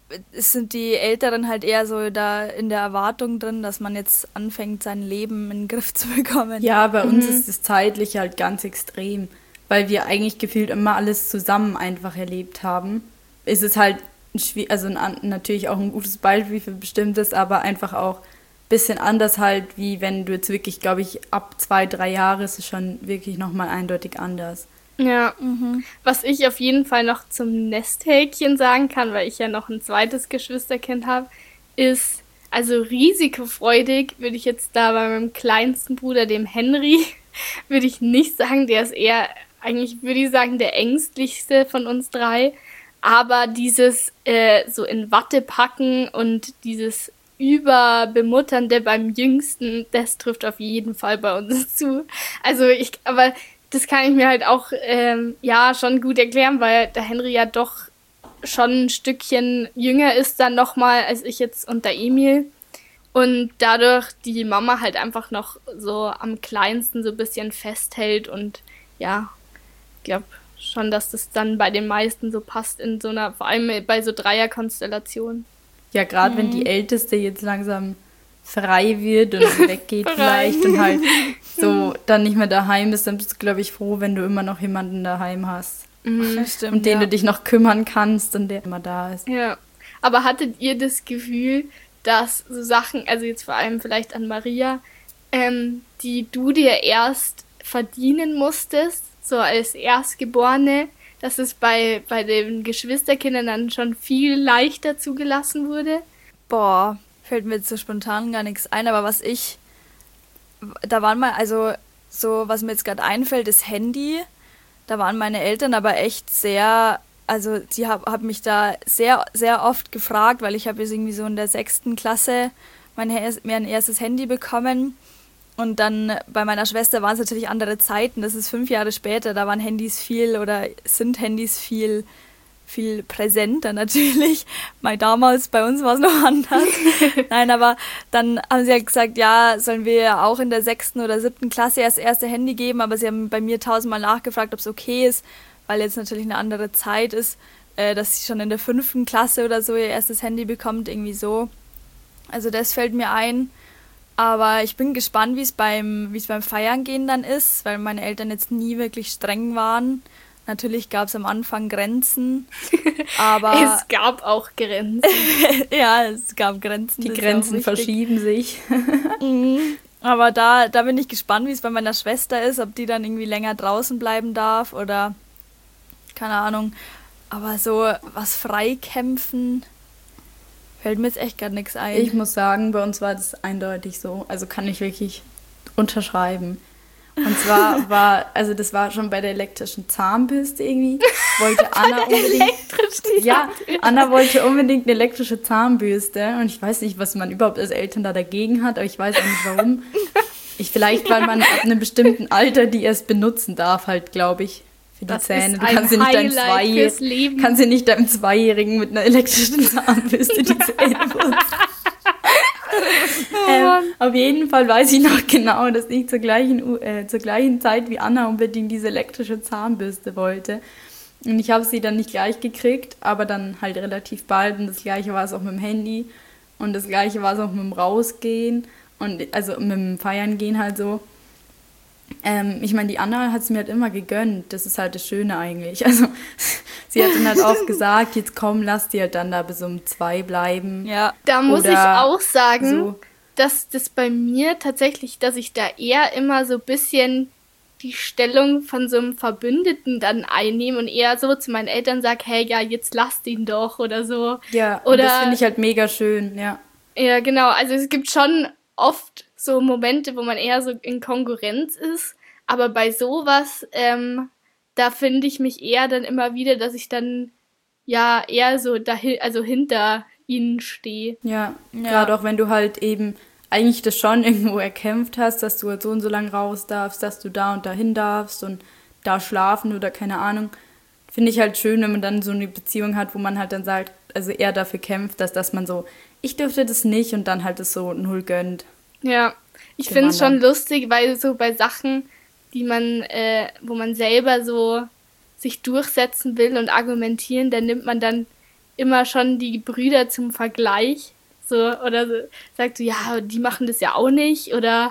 Speaker 2: sind die Älteren halt eher so da in der Erwartung drin, dass man jetzt anfängt, sein Leben in den Griff zu bekommen.
Speaker 3: Ja, bei uns ist das zeitlich halt ganz extrem, weil wir eigentlich gefühlt immer alles zusammen einfach erlebt haben. Ist es halt natürlich auch ein gutes Beispiel für Bestimmtes, aber einfach auch ein bisschen anders halt, wie wenn du jetzt wirklich, glaube ich, ab 2, 3 Jahre ist es schon wirklich nochmal eindeutig anders.
Speaker 1: Ja, was ich auf jeden Fall noch zum Nesthäkchen sagen kann, weil ich ja noch ein zweites Geschwisterkind habe, ist, also risikofreudig würde ich jetzt da bei meinem kleinsten Bruder, dem Henry, würde ich nicht sagen, der ist eher, eigentlich würde ich sagen, der ängstlichste von uns 3, aber dieses so in Watte packen und dieses Überbemutternde beim Jüngsten, das trifft auf jeden Fall bei uns zu. Aber das kann ich mir halt auch schon gut erklären, weil der Henry ja doch schon ein Stückchen jünger ist dann nochmal als ich jetzt und der Emil. Und dadurch die Mama halt einfach noch so am kleinsten so ein bisschen festhält und ja, ich glaube schon, dass das dann bei den meisten so passt in so einer, vor allem bei so Dreierkonstellationen.
Speaker 3: Ja, gerade wenn die Älteste jetzt langsam frei wird und weggeht vielleicht und halt so dann nicht mehr daheim ist, dann bist du, glaube ich, froh, wenn du immer noch jemanden daheim hast.
Speaker 2: Stimmt,
Speaker 3: um den du dich noch kümmern kannst und der immer da ist.
Speaker 1: Ja, aber hattet ihr das Gefühl, dass so Sachen, also jetzt vor allem vielleicht an Maria, die du dir erst verdienen musstest, so als Erstgeborene, dass es bei den Geschwisterkindern dann schon viel leichter zugelassen wurde?
Speaker 2: Boah, fällt mir jetzt so spontan gar nichts ein, aber was mir jetzt gerade einfällt, ist Handy. Da waren meine Eltern aber echt sehr, also sie haben mich da sehr, sehr oft gefragt, weil ich habe jetzt irgendwie so in der 6. Klasse mein erstes Handy bekommen. Und dann bei meiner Schwester waren es natürlich andere Zeiten, das ist 5 Jahre später, da waren Handys sind Handys viel präsenter natürlich. Mal damals, bei uns war es noch anders. Nein, aber dann haben sie ja gesagt, ja, sollen wir auch in der 6. oder 7. Klasse erst erste Handy geben, aber sie haben bei mir 1000-mal nachgefragt, ob es okay ist, weil jetzt natürlich eine andere Zeit ist, dass sie schon in der 5. Klasse oder so ihr erstes Handy bekommt, irgendwie so. Also das fällt mir ein. Aber ich bin gespannt, wie es beim Feiern gehen dann ist, weil meine Eltern jetzt nie wirklich streng waren. Natürlich gab es am Anfang Grenzen, aber...
Speaker 1: Es gab auch Grenzen.
Speaker 2: Ja, es gab Grenzen.
Speaker 3: Die Grenzen verschieben sich.
Speaker 2: Aber da bin ich gespannt, wie es bei meiner Schwester ist, ob die dann irgendwie länger draußen bleiben darf oder... Keine Ahnung. Aber so was Freikämpfen... Fällt mir jetzt echt gar nichts ein.
Speaker 3: Ich muss sagen, bei uns war das eindeutig so. Also kann ich wirklich unterschreiben. Und zwar das war schon bei der elektrischen Zahnbürste irgendwie. Wollte Anna unbedingt. Ja, Anna wollte unbedingt eine elektrische Zahnbürste. Und ich weiß nicht, was man überhaupt als Eltern da dagegen hat, aber ich weiß auch nicht warum. Vielleicht, weil man ab einem bestimmten Alter die erst benutzen darf, halt, glaube ich. Für die Zähne. Du kannst ja nicht deinem Zweijährigen mit einer elektrischen Zahnbürste die Zähne putzen. Auf jeden Fall weiß ich noch genau, dass ich zur gleichen Zeit wie Anna unbedingt diese elektrische Zahnbürste wollte. Und ich habe sie dann nicht gleich gekriegt, aber dann halt relativ bald. Und das Gleiche war es auch mit dem Handy. Und das Gleiche war es auch mit dem Rausgehen. Und also mit dem Feiern gehen halt so. Ich meine, die Anna hat es mir halt immer gegönnt. Das ist halt das Schöne eigentlich. Also sie hat dann halt oft gesagt, jetzt komm, lass die halt dann da bis um 2 bleiben.
Speaker 1: Ja. Da muss ich auch sagen, so, dass das bei mir tatsächlich, dass ich da eher immer so ein bisschen die Stellung von so einem Verbündeten dann einnehme und eher so zu meinen Eltern sage, hey, ja, jetzt lasst ihn doch oder so.
Speaker 3: Ja,
Speaker 1: oder,
Speaker 3: das finde ich halt mega schön, ja.
Speaker 1: Ja, genau. Also es gibt schon oft so Momente, wo man eher so in Konkurrenz ist, aber bei sowas, da finde ich mich eher dann immer wieder, dass ich dann ja eher so hinter ihnen stehe.
Speaker 3: Ja, gerade auch wenn du halt eben eigentlich das schon irgendwo erkämpft hast, dass du halt so und so lang raus darfst, dass du da und dahin darfst und da schlafen oder keine Ahnung. Finde ich halt schön, wenn man dann so eine Beziehung hat, wo man halt dann sagt, also eher dafür kämpft, dass man so, ich dürfte das nicht und dann halt das so null gönnt.
Speaker 1: Ja, ich finde es schon lustig, weil so bei Sachen, die man, wo man selber so sich durchsetzen will und argumentieren, dann nimmt man dann immer schon die Brüder zum Vergleich. So, oder so, sagt so, ja, die machen das ja auch nicht. Oder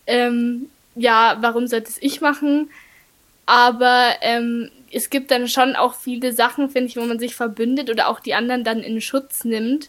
Speaker 1: ja, warum sollte es ich machen? Aber es gibt dann schon auch viele Sachen, finde ich, wo man sich verbündet oder auch die anderen dann in Schutz nimmt,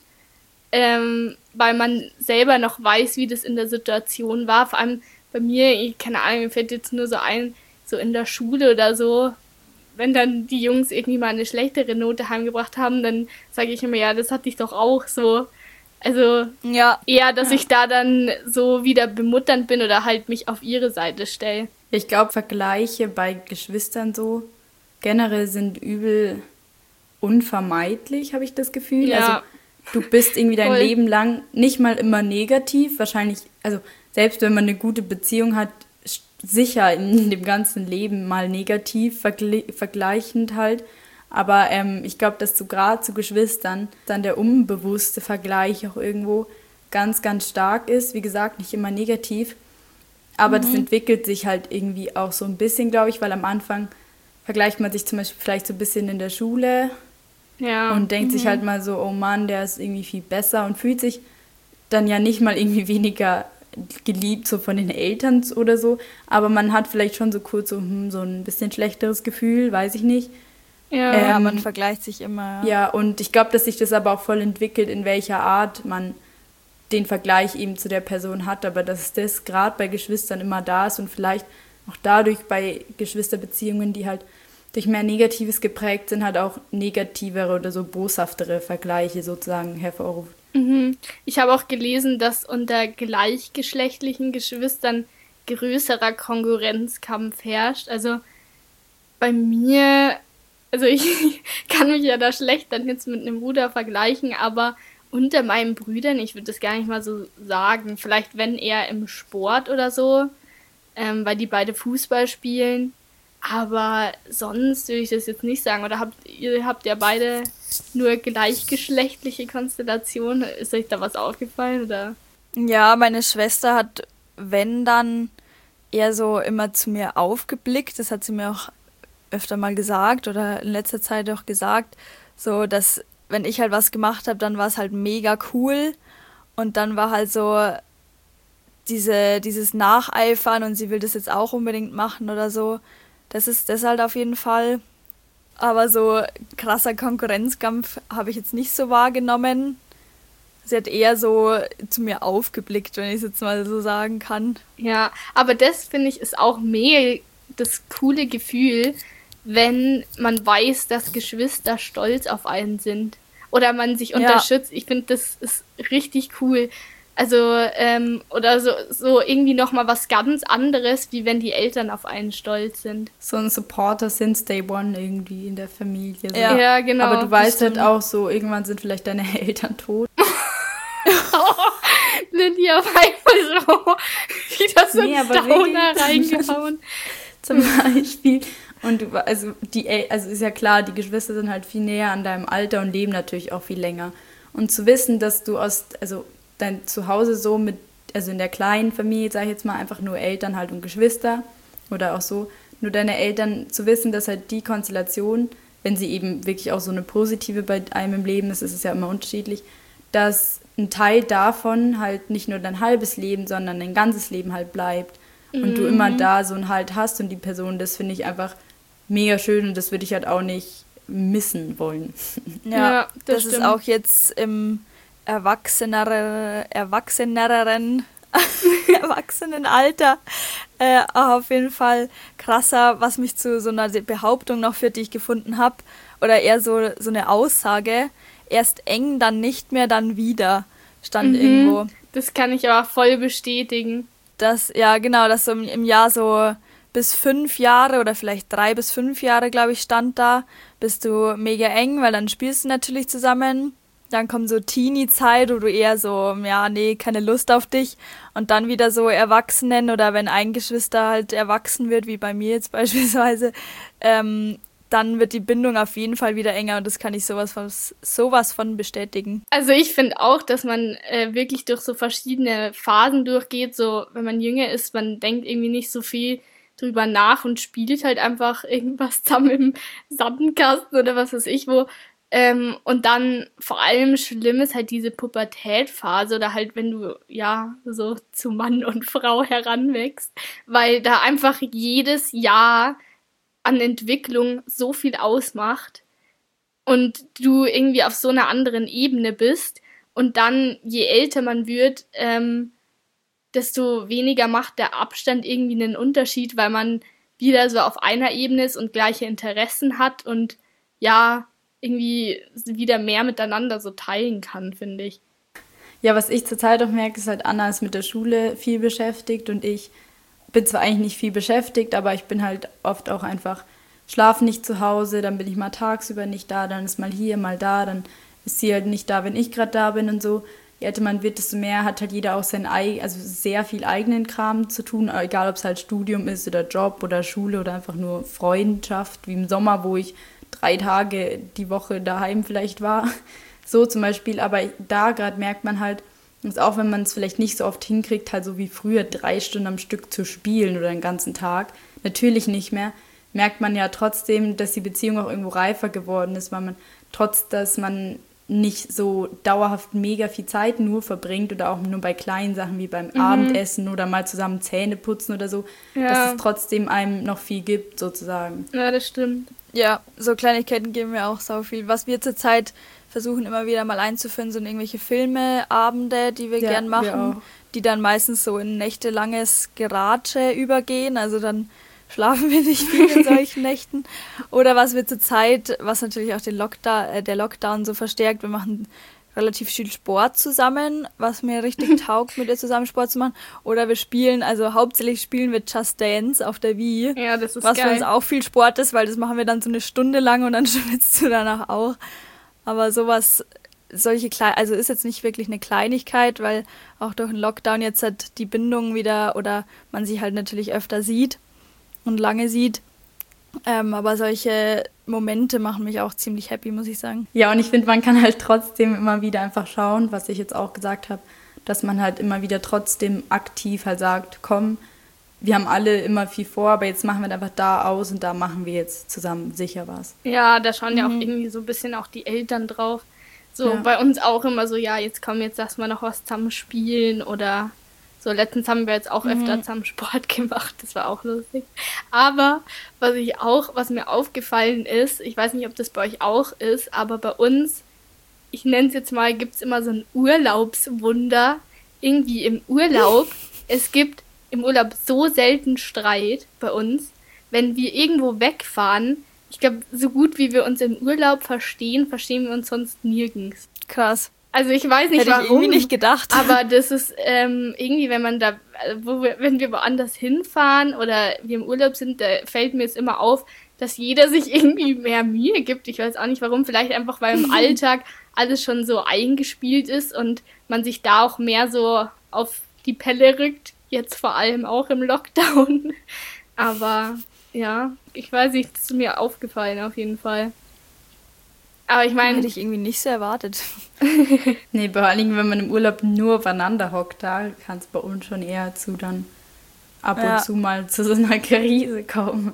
Speaker 1: weil man selber noch weiß, wie das in der Situation war. Vor allem bei mir, keine Ahnung, mir fällt jetzt nur so ein, so in der Schule oder so, wenn dann die Jungs irgendwie mal eine schlechtere Note heimgebracht haben, dann sage ich immer, ja, das hatte ich doch auch so. Also
Speaker 2: ja.
Speaker 1: eher, dass ich da dann so wieder bemutternd bin oder halt mich auf ihre Seite stelle.
Speaker 3: Ich glaube, Vergleiche bei Geschwistern so generell sind übel unvermeidlich, habe ich das Gefühl.
Speaker 1: Ja.
Speaker 3: Also du bist irgendwie dein Leben lang nicht mal immer negativ, wahrscheinlich, also selbst wenn man eine gute Beziehung hat, sicher in dem ganzen Leben mal negativ, vergleichend halt. Aber ich glaube, dass so gerade zu Geschwistern dann der unbewusste Vergleich auch irgendwo ganz, ganz stark ist. Wie gesagt, nicht immer negativ. Aber das entwickelt sich halt irgendwie auch so ein bisschen, glaube ich, weil am Anfang vergleicht man sich zum Beispiel vielleicht so ein bisschen in der Schule und denkt sich halt mal so, oh Mann, der ist irgendwie viel besser und fühlt sich dann ja nicht mal irgendwie weniger geliebt so von den Eltern oder so. Aber man hat vielleicht schon so kurz so ein bisschen schlechteres Gefühl, weiß ich nicht.
Speaker 2: Ja, man vergleicht sich immer.
Speaker 3: Ja, und ich glaube, dass sich das aber auch voll entwickelt, in welcher Art man den Vergleich eben zu der Person hat, aber dass das gerade bei Geschwistern immer da ist und vielleicht auch dadurch bei Geschwisterbeziehungen, die halt durch mehr Negatives geprägt sind, halt auch negativere oder so boshaftere Vergleiche sozusagen hervorruft.
Speaker 1: Ich habe auch gelesen, dass unter gleichgeschlechtlichen Geschwistern größerer Konkurrenzkampf herrscht. Also bei mir, also ich kann mich ja da schlecht dann jetzt mit einem Bruder vergleichen, aber unter meinen Brüdern, ich würde das gar nicht mal so sagen, vielleicht wenn eher im Sport oder so, weil die beide Fußball spielen, aber sonst würde ich das jetzt nicht sagen. Oder habt ihr beide nur gleichgeschlechtliche Konstellationen? Ist euch da was aufgefallen? Oder?
Speaker 2: Ja, meine Schwester hat, wenn dann, eher so immer zu mir aufgeblickt. Das hat sie mir auch öfter mal gesagt oder in letzter Zeit auch gesagt, so dass wenn ich halt was gemacht habe, dann war es halt mega cool und dann war halt so dieses Nacheifern und sie will das jetzt auch unbedingt machen oder so. Das ist das halt auf jeden Fall. Aber so krasser Konkurrenzkampf habe ich jetzt nicht so wahrgenommen. Sie hat eher so zu mir aufgeblickt, wenn ich es jetzt mal so sagen kann.
Speaker 1: Ja, aber das finde ich ist auch mega das coole Gefühl, wenn man weiß, dass Geschwister stolz auf einen sind oder man sich unterstützt. Ich finde, das ist richtig cool. Also, oder so irgendwie nochmal was ganz anderes, wie wenn die Eltern auf einen stolz sind.
Speaker 3: So ein Supporter since day one irgendwie in der Familie. So.
Speaker 1: Ja, genau.
Speaker 3: Aber du weißt halt auch so, irgendwann sind vielleicht deine Eltern tot.
Speaker 1: Lydia auf einmal so wieder so einen Downer reingehauen.
Speaker 3: Zum Beispiel. Und also ist ja klar, die Geschwister sind halt viel näher an deinem Alter und leben natürlich auch viel länger. Und zu wissen, dass du dein Zuhause so also in der kleinen Familie, sag ich jetzt mal, einfach nur Eltern halt und Geschwister oder auch so, nur deine Eltern, zu wissen, dass halt die Konstellation, wenn sie eben wirklich auch so eine positive bei einem im Leben ist, ist es ja immer unterschiedlich, dass ein Teil davon halt nicht nur dein halbes Leben, sondern dein ganzes Leben halt bleibt. Und du immer da so einen Halt hast und die Person, das finde ich einfach mega schön und das würde ich halt auch nicht missen wollen.
Speaker 2: Ja, das ist auch jetzt im Erwachsenenalter auf jeden Fall krasser, was mich zu so einer Behauptung noch führt, die ich gefunden habe, oder eher so eine Aussage, erst eng, dann nicht mehr, dann wieder, stand irgendwo.
Speaker 1: Das kann ich aber voll bestätigen.
Speaker 2: Dass so im Jahr so bis 5 Jahre oder vielleicht 3 bis 5 Jahre, glaube ich, stand da, bist du mega eng, weil dann spielst du natürlich zusammen. Dann kommt so Teenie-Zeit, wo du eher so, ja, nee, keine Lust auf dich. Und dann wieder so Erwachsenen oder wenn ein Geschwister halt erwachsen wird, wie bei mir jetzt beispielsweise, dann wird die Bindung auf jeden Fall wieder enger und das kann ich sowas von bestätigen.
Speaker 1: Also ich finde auch, dass man wirklich durch so verschiedene Phasen durchgeht. So, wenn man jünger ist, man denkt irgendwie nicht so viel drüber nach und spielt halt einfach irgendwas zusammen im Sandkasten oder was weiß ich wo. Und dann vor allem schlimm ist halt diese Pubertätphase oder halt, wenn du ja so zu Mann und Frau heranwächst, weil da einfach jedes Jahr an Entwicklung so viel ausmacht und du irgendwie auf so einer anderen Ebene bist und dann, je älter man wird, desto weniger macht der Abstand irgendwie einen Unterschied, weil man wieder so auf einer Ebene ist und gleiche Interessen hat und ja, irgendwie wieder mehr miteinander so teilen kann, finde ich.
Speaker 3: Ja, was ich zurzeit auch merke, ist halt, Anna ist mit der Schule viel beschäftigt und ich bin zwar eigentlich nicht viel beschäftigt, aber ich bin halt oft auch einfach, schlafe nicht zu Hause, dann bin ich mal tagsüber nicht da, dann ist mal hier, mal da, dann ist sie halt nicht da, wenn ich gerade da bin und so. Je älter man wird, desto mehr hat halt jeder auch also sehr viel eigenen Kram zu tun, egal ob es halt Studium ist oder Job oder Schule oder einfach nur Freundschaft, wie im Sommer, wo ich 3 Tage die Woche daheim vielleicht war, so zum Beispiel, aber da gerade merkt man halt, dass auch wenn man es vielleicht nicht so oft hinkriegt, halt so wie früher 3 Stunden am Stück zu spielen oder den ganzen Tag, natürlich nicht mehr, merkt man ja trotzdem, dass die Beziehung auch irgendwo reifer geworden ist, weil man dass man nicht so dauerhaft mega viel Zeit nur verbringt oder auch nur bei kleinen Sachen wie beim Abendessen oder mal zusammen Zähne putzen oder so, dass es trotzdem einem noch viel gibt, sozusagen.
Speaker 1: Ja, das stimmt.
Speaker 2: Ja, so Kleinigkeiten geben mir auch sau viel. Was wir zurzeit versuchen immer wieder mal einzuführen, sind irgendwelche Filme, Abende, die wir gern machen, die dann meistens so in nächtelanges Geratsche übergehen, also dann schlafen wir nicht viel in solchen Nächten. Oder was wir zurzeit, was natürlich auch der Lockdown so verstärkt, wir machen relativ viel Sport zusammen, was mir richtig taugt, mit ihr zusammen Sport zu machen. Oder wir spielen, also hauptsächlich spielen wir Just Dance auf der Wii.
Speaker 1: Ja, das ist
Speaker 2: was
Speaker 1: geil.
Speaker 2: für uns auch viel Sport ist, weil das machen wir dann so eine Stunde lang und dann schwitzt du danach auch. Aber sowas, also ist jetzt nicht wirklich eine Kleinigkeit, weil auch durch den Lockdown jetzt halt die Bindung wieder oder man sich halt natürlich öfter sieht und lange sieht. Aber solche Momente machen mich auch ziemlich happy, muss ich sagen.
Speaker 3: Ja, und ich finde, man kann halt trotzdem immer wieder einfach schauen, was ich jetzt auch gesagt habe, dass man halt immer wieder trotzdem aktiv halt sagt, komm, wir haben alle immer viel vor, aber jetzt machen wir einfach da aus und da machen wir jetzt zusammen sicher was.
Speaker 1: Ja, da schauen ja auch irgendwie so ein bisschen auch die Eltern drauf. So bei uns auch immer so, ja, jetzt lass mal noch was zusammen spielen oder so. Letztens haben wir jetzt auch öfter zusammen Sport gemacht, das war auch lustig. Aber was mir aufgefallen ist, ich weiß nicht, ob das bei euch auch ist, aber bei uns, ich nenne es jetzt mal, gibt es immer so ein Urlaubswunder, irgendwie im Urlaub. Es gibt im Urlaub so selten Streit bei uns, wenn wir irgendwo wegfahren. Ich glaube, so gut wie wir uns im Urlaub verstehen wir uns sonst nirgends.
Speaker 2: Krass.
Speaker 1: Also ich weiß nicht,
Speaker 2: Hätte
Speaker 1: warum.
Speaker 2: Ich irgendwie nicht gedacht.
Speaker 1: Aber das ist irgendwie, wenn man da, wenn wir woanders hinfahren oder wir im Urlaub sind, da fällt mir jetzt immer auf, dass jeder sich irgendwie mehr Mühe gibt. Ich weiß auch nicht warum. Vielleicht einfach, weil im Alltag alles schon so eingespielt ist und man sich da auch mehr so auf die Pelle rückt. Jetzt vor allem auch im Lockdown. Aber ja, ich weiß nicht, das ist mir aufgefallen auf jeden Fall. Aber ich meine...
Speaker 2: Hätte ich irgendwie nicht so erwartet.
Speaker 3: Nee, vor allem, wenn man im Urlaub nur aufeinander hockt, da kann es bei uns schon eher dann ab und zu mal zu so einer Krise kommen.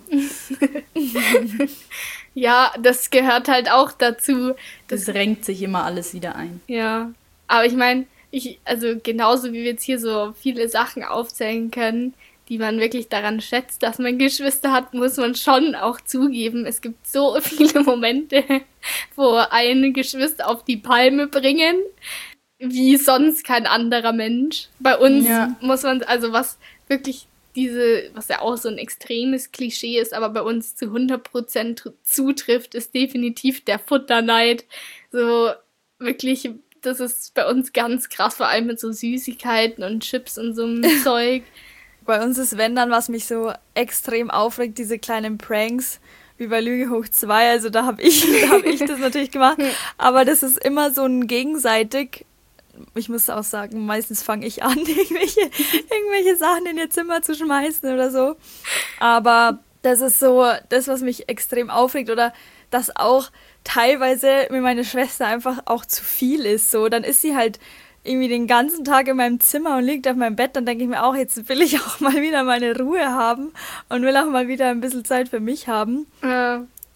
Speaker 1: Ja, das gehört halt auch dazu.
Speaker 3: Das renkt sich immer alles wieder ein.
Speaker 1: Ja, aber ich meine, also genauso wie wir jetzt hier so viele Sachen aufzählen können, die man wirklich daran schätzt, dass man Geschwister hat, muss man schon auch zugeben, es gibt so viele Momente, wo ein Geschwister auf die Palme bringen, wie sonst kein anderer Mensch. Bei uns muss man, also was wirklich was ja auch so ein extremes Klischee ist, aber bei uns zu 100% zutrifft, ist definitiv der Futterneid. So wirklich, das ist bei uns ganz krass, vor allem mit so Süßigkeiten und Chips und so einem Zeug.
Speaker 2: Bei uns ist, wenn dann, was mich so extrem aufregt, diese kleinen Pranks, wie bei Lüge hoch 2, also da hab ich das natürlich gemacht, aber das ist immer so ein gegenseitig, ich muss auch sagen, meistens fange ich an, irgendwelche Sachen in ihr Zimmer zu schmeißen oder so, aber das ist so das, was mich extrem aufregt oder dass auch teilweise mir meine Schwester einfach auch zu viel ist, so, dann ist sie halt irgendwie den ganzen Tag in meinem Zimmer und liegt auf meinem Bett, dann denke ich mir auch, jetzt will ich auch mal wieder meine Ruhe haben und will auch mal wieder ein bisschen Zeit für mich haben.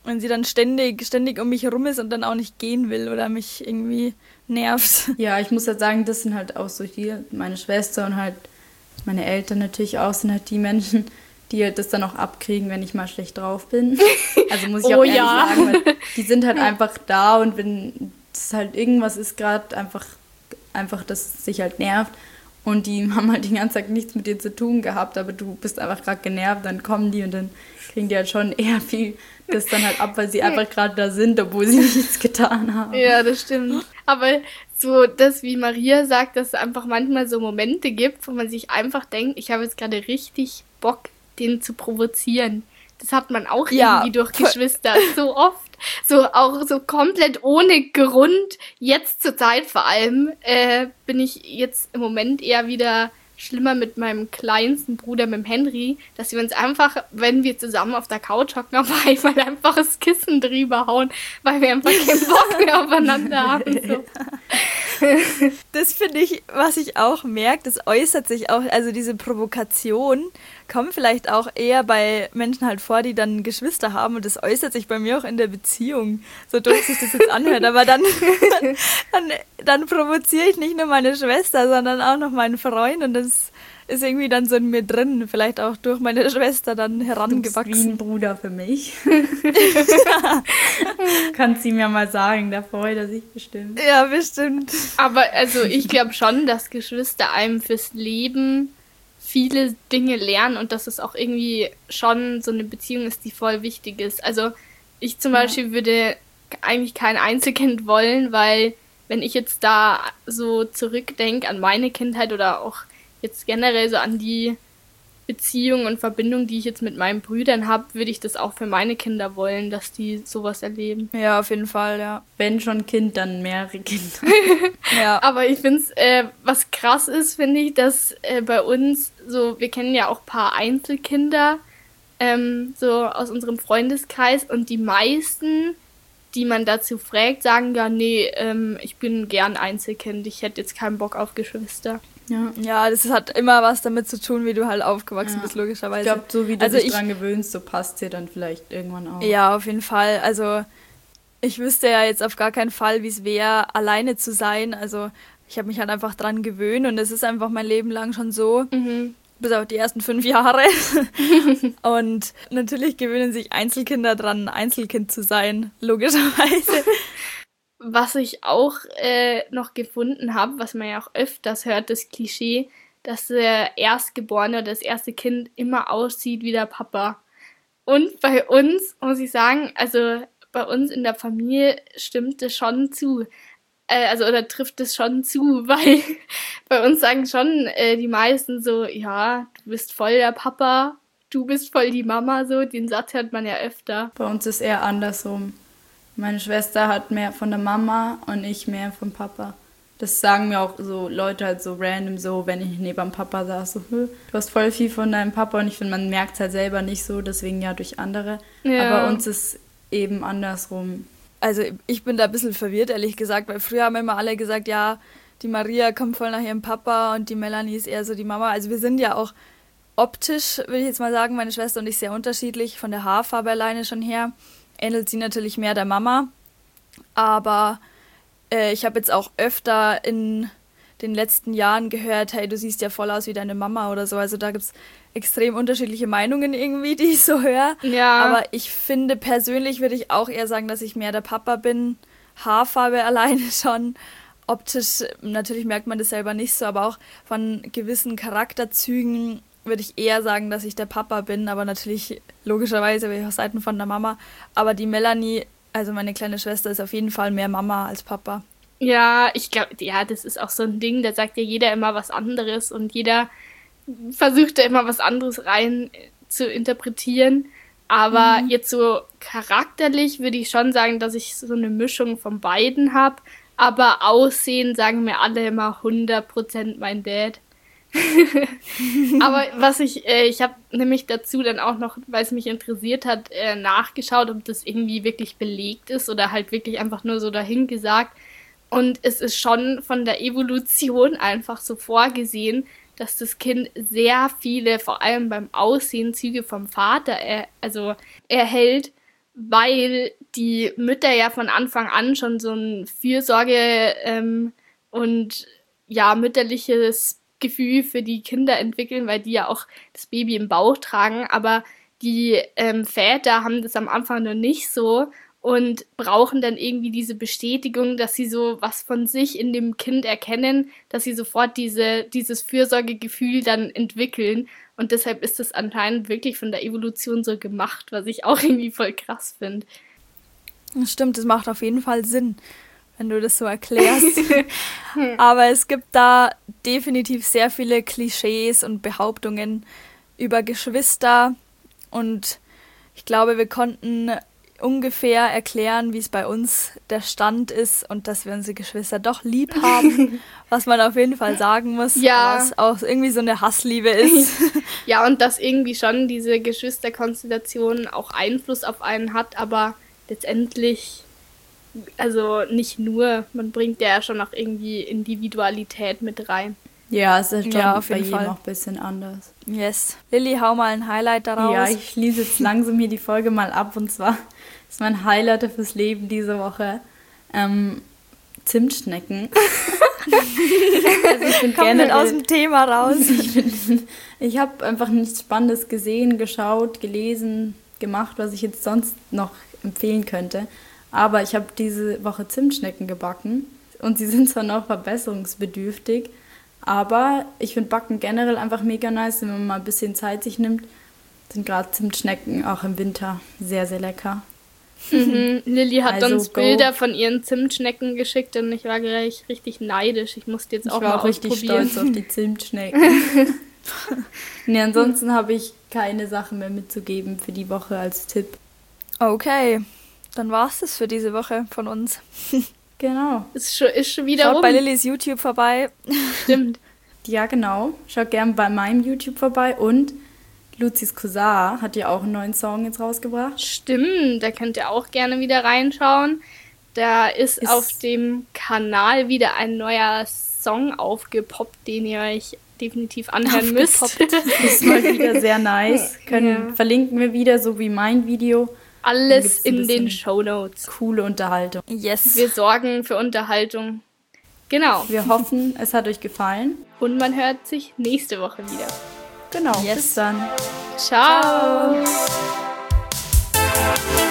Speaker 2: wenn sie dann ständig um mich rum ist und dann auch nicht gehen will oder mich irgendwie nervt.
Speaker 3: Ja, ich muss halt sagen, das sind halt auch so hier meine Schwester und halt meine Eltern natürlich auch, sind halt die Menschen, die halt das dann auch abkriegen, wenn ich mal schlecht drauf bin. Also muss ich auch ehrlich sagen, weil die sind halt einfach da und wenn das halt irgendwas ist gerade einfach, dass es sich halt nervt und die haben halt den ganzen Tag nichts mit dir zu tun gehabt, aber du bist einfach gerade genervt, dann kommen die und dann kriegen die halt schon eher viel das dann halt ab, weil sie einfach gerade da sind, obwohl sie nichts getan haben.
Speaker 1: Ja, das stimmt. Aber so das, wie Maria sagt, dass es einfach manchmal so Momente gibt, wo man sich einfach denkt, ich habe jetzt gerade richtig Bock, den zu provozieren. Das hat man auch irgendwie durch Geschwister so oft. So auch so komplett ohne Grund. Jetzt zur Zeit vor allem bin ich jetzt im Moment eher wieder schlimmer mit meinem kleinsten Bruder, mit dem Henry, dass wir uns einfach, wenn wir zusammen auf der Couch hocken, auf einmal einfach das Kissen drüber hauen, weil wir einfach keinen Bock mehr aufeinander haben. So.
Speaker 2: Das finde ich, was ich auch merke, das äußert sich auch, also diese Provokation kommt vielleicht auch eher bei Menschen halt vor, die dann Geschwister haben und das äußert sich bei mir auch in der Beziehung, so doof sich das jetzt anhört, aber dann provoziere ich nicht nur meine Schwester, sondern auch noch meinen Freund und das ist irgendwie dann so in mir drin, vielleicht auch durch meine Schwester dann herangewachsen.
Speaker 3: Du bist wie ein Bruder für mich. Kannst du mir mal sagen, da freut er sich bestimmt.
Speaker 2: Ja, bestimmt.
Speaker 1: Aber also ich glaube schon, dass Geschwister einem fürs Leben viele Dinge lernen und dass es auch irgendwie schon so eine Beziehung ist, die voll wichtig ist. Also ich zum Beispiel würde eigentlich kein Einzelkind wollen, weil wenn ich jetzt da so zurückdenke an meine Kindheit oder auch jetzt generell so an die Beziehung und Verbindung, die ich jetzt mit meinen Brüdern habe, würde ich das auch für meine Kinder wollen, dass die sowas erleben.
Speaker 2: Ja, auf jeden Fall, ja.
Speaker 3: Wenn schon Kind, dann mehrere Kinder.
Speaker 1: Ja. Aber ich finde es, was krass ist, finde ich, dass bei uns so, wir kennen ja auch ein paar Einzelkinder, so aus unserem Freundeskreis und die meisten, die man dazu fragt, sagen ja, nee, ich bin gern Einzelkind, ich hätte jetzt keinen Bock auf Geschwister.
Speaker 2: Ja, das hat immer was damit zu tun, wie du halt aufgewachsen bist, logischerweise.
Speaker 3: Ich glaube, so wie du dich dran gewöhnst, so passt dir dann vielleicht irgendwann auch.
Speaker 2: Ja, auf jeden Fall. Also ich wüsste ja jetzt auf gar keinen Fall, wie es wäre, alleine zu sein. Also ich habe mich halt einfach dran gewöhnt und es ist einfach mein Leben lang schon so. Bis auf die ersten 5 Jahre. Und natürlich gewöhnen sich Einzelkinder dran, Einzelkind zu sein, logischerweise.
Speaker 1: Was ich auch noch gefunden habe, was man ja auch öfters hört, das Klischee, dass der Erstgeborene oder das erste Kind immer aussieht wie der Papa. Und bei uns, muss ich sagen, also bei uns in der Familie stimmt es schon zu. Oder trifft es schon zu, weil bei uns sagen schon die meisten so, ja, du bist voll der Papa, du bist voll die Mama, so, den Satz hört man ja öfter.
Speaker 3: Bei uns ist eher andersrum. Meine Schwester hat mehr von der Mama und ich mehr vom Papa. Das sagen mir auch so Leute halt so random so, wenn ich neben dem Papa saß, so, du hast voll viel von deinem Papa und ich finde, man merkt es halt selber nicht so, deswegen ja durch andere. Ja. Aber bei uns ist eben andersrum.
Speaker 2: Also ich bin da ein bisschen verwirrt, ehrlich gesagt, weil früher haben immer alle gesagt, ja, die Maria kommt voll nach ihrem Papa und die Melanie ist eher so die Mama. Also wir sind ja auch optisch, würde ich jetzt mal sagen, meine Schwester und ich sehr unterschiedlich, von der Haarfarbe alleine schon her. Ähnelt sie natürlich mehr der Mama, aber ich habe jetzt auch öfter in den letzten Jahren gehört, hey, du siehst ja voll aus wie deine Mama oder so, also da gibt es extrem unterschiedliche Meinungen irgendwie, die ich so höre, aber ich finde persönlich würde ich auch eher sagen, dass ich mehr der Papa bin, Haarfarbe alleine schon, optisch natürlich merkt man das selber nicht so, aber auch von gewissen Charakterzügen würde ich eher sagen, dass ich der Papa bin, aber natürlich logischerweise bin ich auf Seiten von der Mama. Aber die Melanie, also meine kleine Schwester, ist auf jeden Fall mehr Mama als Papa.
Speaker 1: Ja, ich glaube, ja, das ist auch so ein Ding, da sagt ja jeder immer was anderes und jeder versucht da immer was anderes rein zu interpretieren. Aber jetzt so charakterlich würde ich schon sagen, dass ich so eine Mischung von beiden habe. Aber Aussehen sagen mir alle immer 100% mein Dad. Aber was ich habe nämlich dazu dann auch noch, weil es mich interessiert hat, nachgeschaut, ob das irgendwie wirklich belegt ist oder halt wirklich einfach nur so dahingesagt. Und es ist schon von der Evolution einfach so vorgesehen, dass das Kind sehr viele, vor allem beim Aussehen, Züge vom Vater erhält. weil die Mütter ja von Anfang an schon so ein Fürsorge und ja, mütterliches Gefühl für die Kinder entwickeln, weil die ja auch das Baby im Bauch tragen, aber die Väter haben das am Anfang noch nicht so und brauchen dann irgendwie diese Bestätigung, dass sie so was von sich in dem Kind erkennen, dass sie sofort dieses Fürsorgegefühl dann entwickeln. Und deshalb ist es anscheinend wirklich von der Evolution so gemacht, was ich auch irgendwie voll krass finde.
Speaker 2: Stimmt, das macht auf jeden Fall Sinn, wenn du das so erklärst. Aber es gibt da definitiv sehr viele Klischees und Behauptungen über Geschwister. Und ich glaube, wir konnten ungefähr erklären, wie es bei uns der Stand ist und dass wir unsere Geschwister doch lieb haben, was man auf jeden Fall sagen muss,
Speaker 1: ja.
Speaker 2: was auch irgendwie so eine Hassliebe ist.
Speaker 1: Ja, und dass irgendwie schon diese Geschwisterkonstellation auch Einfluss auf einen hat, aber letztendlich, also nicht nur, man bringt ja schon auch irgendwie Individualität mit rein.
Speaker 3: Ja, es ist schon
Speaker 2: auf
Speaker 3: bei
Speaker 2: jeden
Speaker 3: jedem
Speaker 2: Fall
Speaker 3: auch ein bisschen anders.
Speaker 2: Yes. Lilly, hau mal ein Highlight daraus.
Speaker 3: Ja, ich schließe jetzt langsam hier die Folge mal ab und zwar ist mein Highlight fürs Leben diese Woche Zimtschnecken. Also ich bin
Speaker 2: Komplett aus dem Thema raus.
Speaker 3: Ich habe einfach nichts Spannendes gesehen, geschaut, gelesen, gemacht, was ich jetzt sonst noch empfehlen könnte. Aber ich habe diese Woche Zimtschnecken gebacken und sie sind zwar noch verbesserungsbedürftig, aber ich finde Backen generell einfach mega nice, wenn man mal ein bisschen Zeit sich nimmt. Sind gerade Zimtschnecken auch im Winter sehr, sehr lecker.
Speaker 1: Lilly hat
Speaker 3: Also
Speaker 1: uns Bilder von ihren Zimtschnecken geschickt und ich war gleich richtig neidisch. Ich musste jetzt auch mal ausprobieren.
Speaker 3: Ich war auch richtig stolz auf die Zimtschnecken. Nee, ansonsten habe ich keine Sachen mehr mitzugeben für die Woche als Tipp.
Speaker 2: Okay, dann war's das für diese Woche von uns.
Speaker 3: Genau.
Speaker 1: Ist schon wieder
Speaker 2: Schaut
Speaker 1: rum.
Speaker 2: bei Lillys YouTube vorbei.
Speaker 1: Stimmt.
Speaker 3: Ja, genau. Schaut gerne bei meinem YouTube vorbei und Luzis Cousin hat ja auch einen neuen Song jetzt rausgebracht.
Speaker 1: Stimmt, da könnt ihr auch gerne wieder reinschauen. Da ist auf dem Kanal wieder ein neuer Song aufgepoppt, den ihr euch definitiv anhören müsst.
Speaker 3: Ist mal wieder sehr nice. Verlinken wir wieder, so wie mein Video.
Speaker 1: Alles in den Shownotes.
Speaker 3: Coole Unterhaltung.
Speaker 2: Yes.
Speaker 1: Wir sorgen für Unterhaltung. Genau.
Speaker 3: Wir hoffen, es hat euch gefallen.
Speaker 1: Und man hört sich nächste Woche wieder.
Speaker 3: Genau,
Speaker 2: Yes.
Speaker 3: bis dann.
Speaker 1: Ciao.
Speaker 3: Ciao.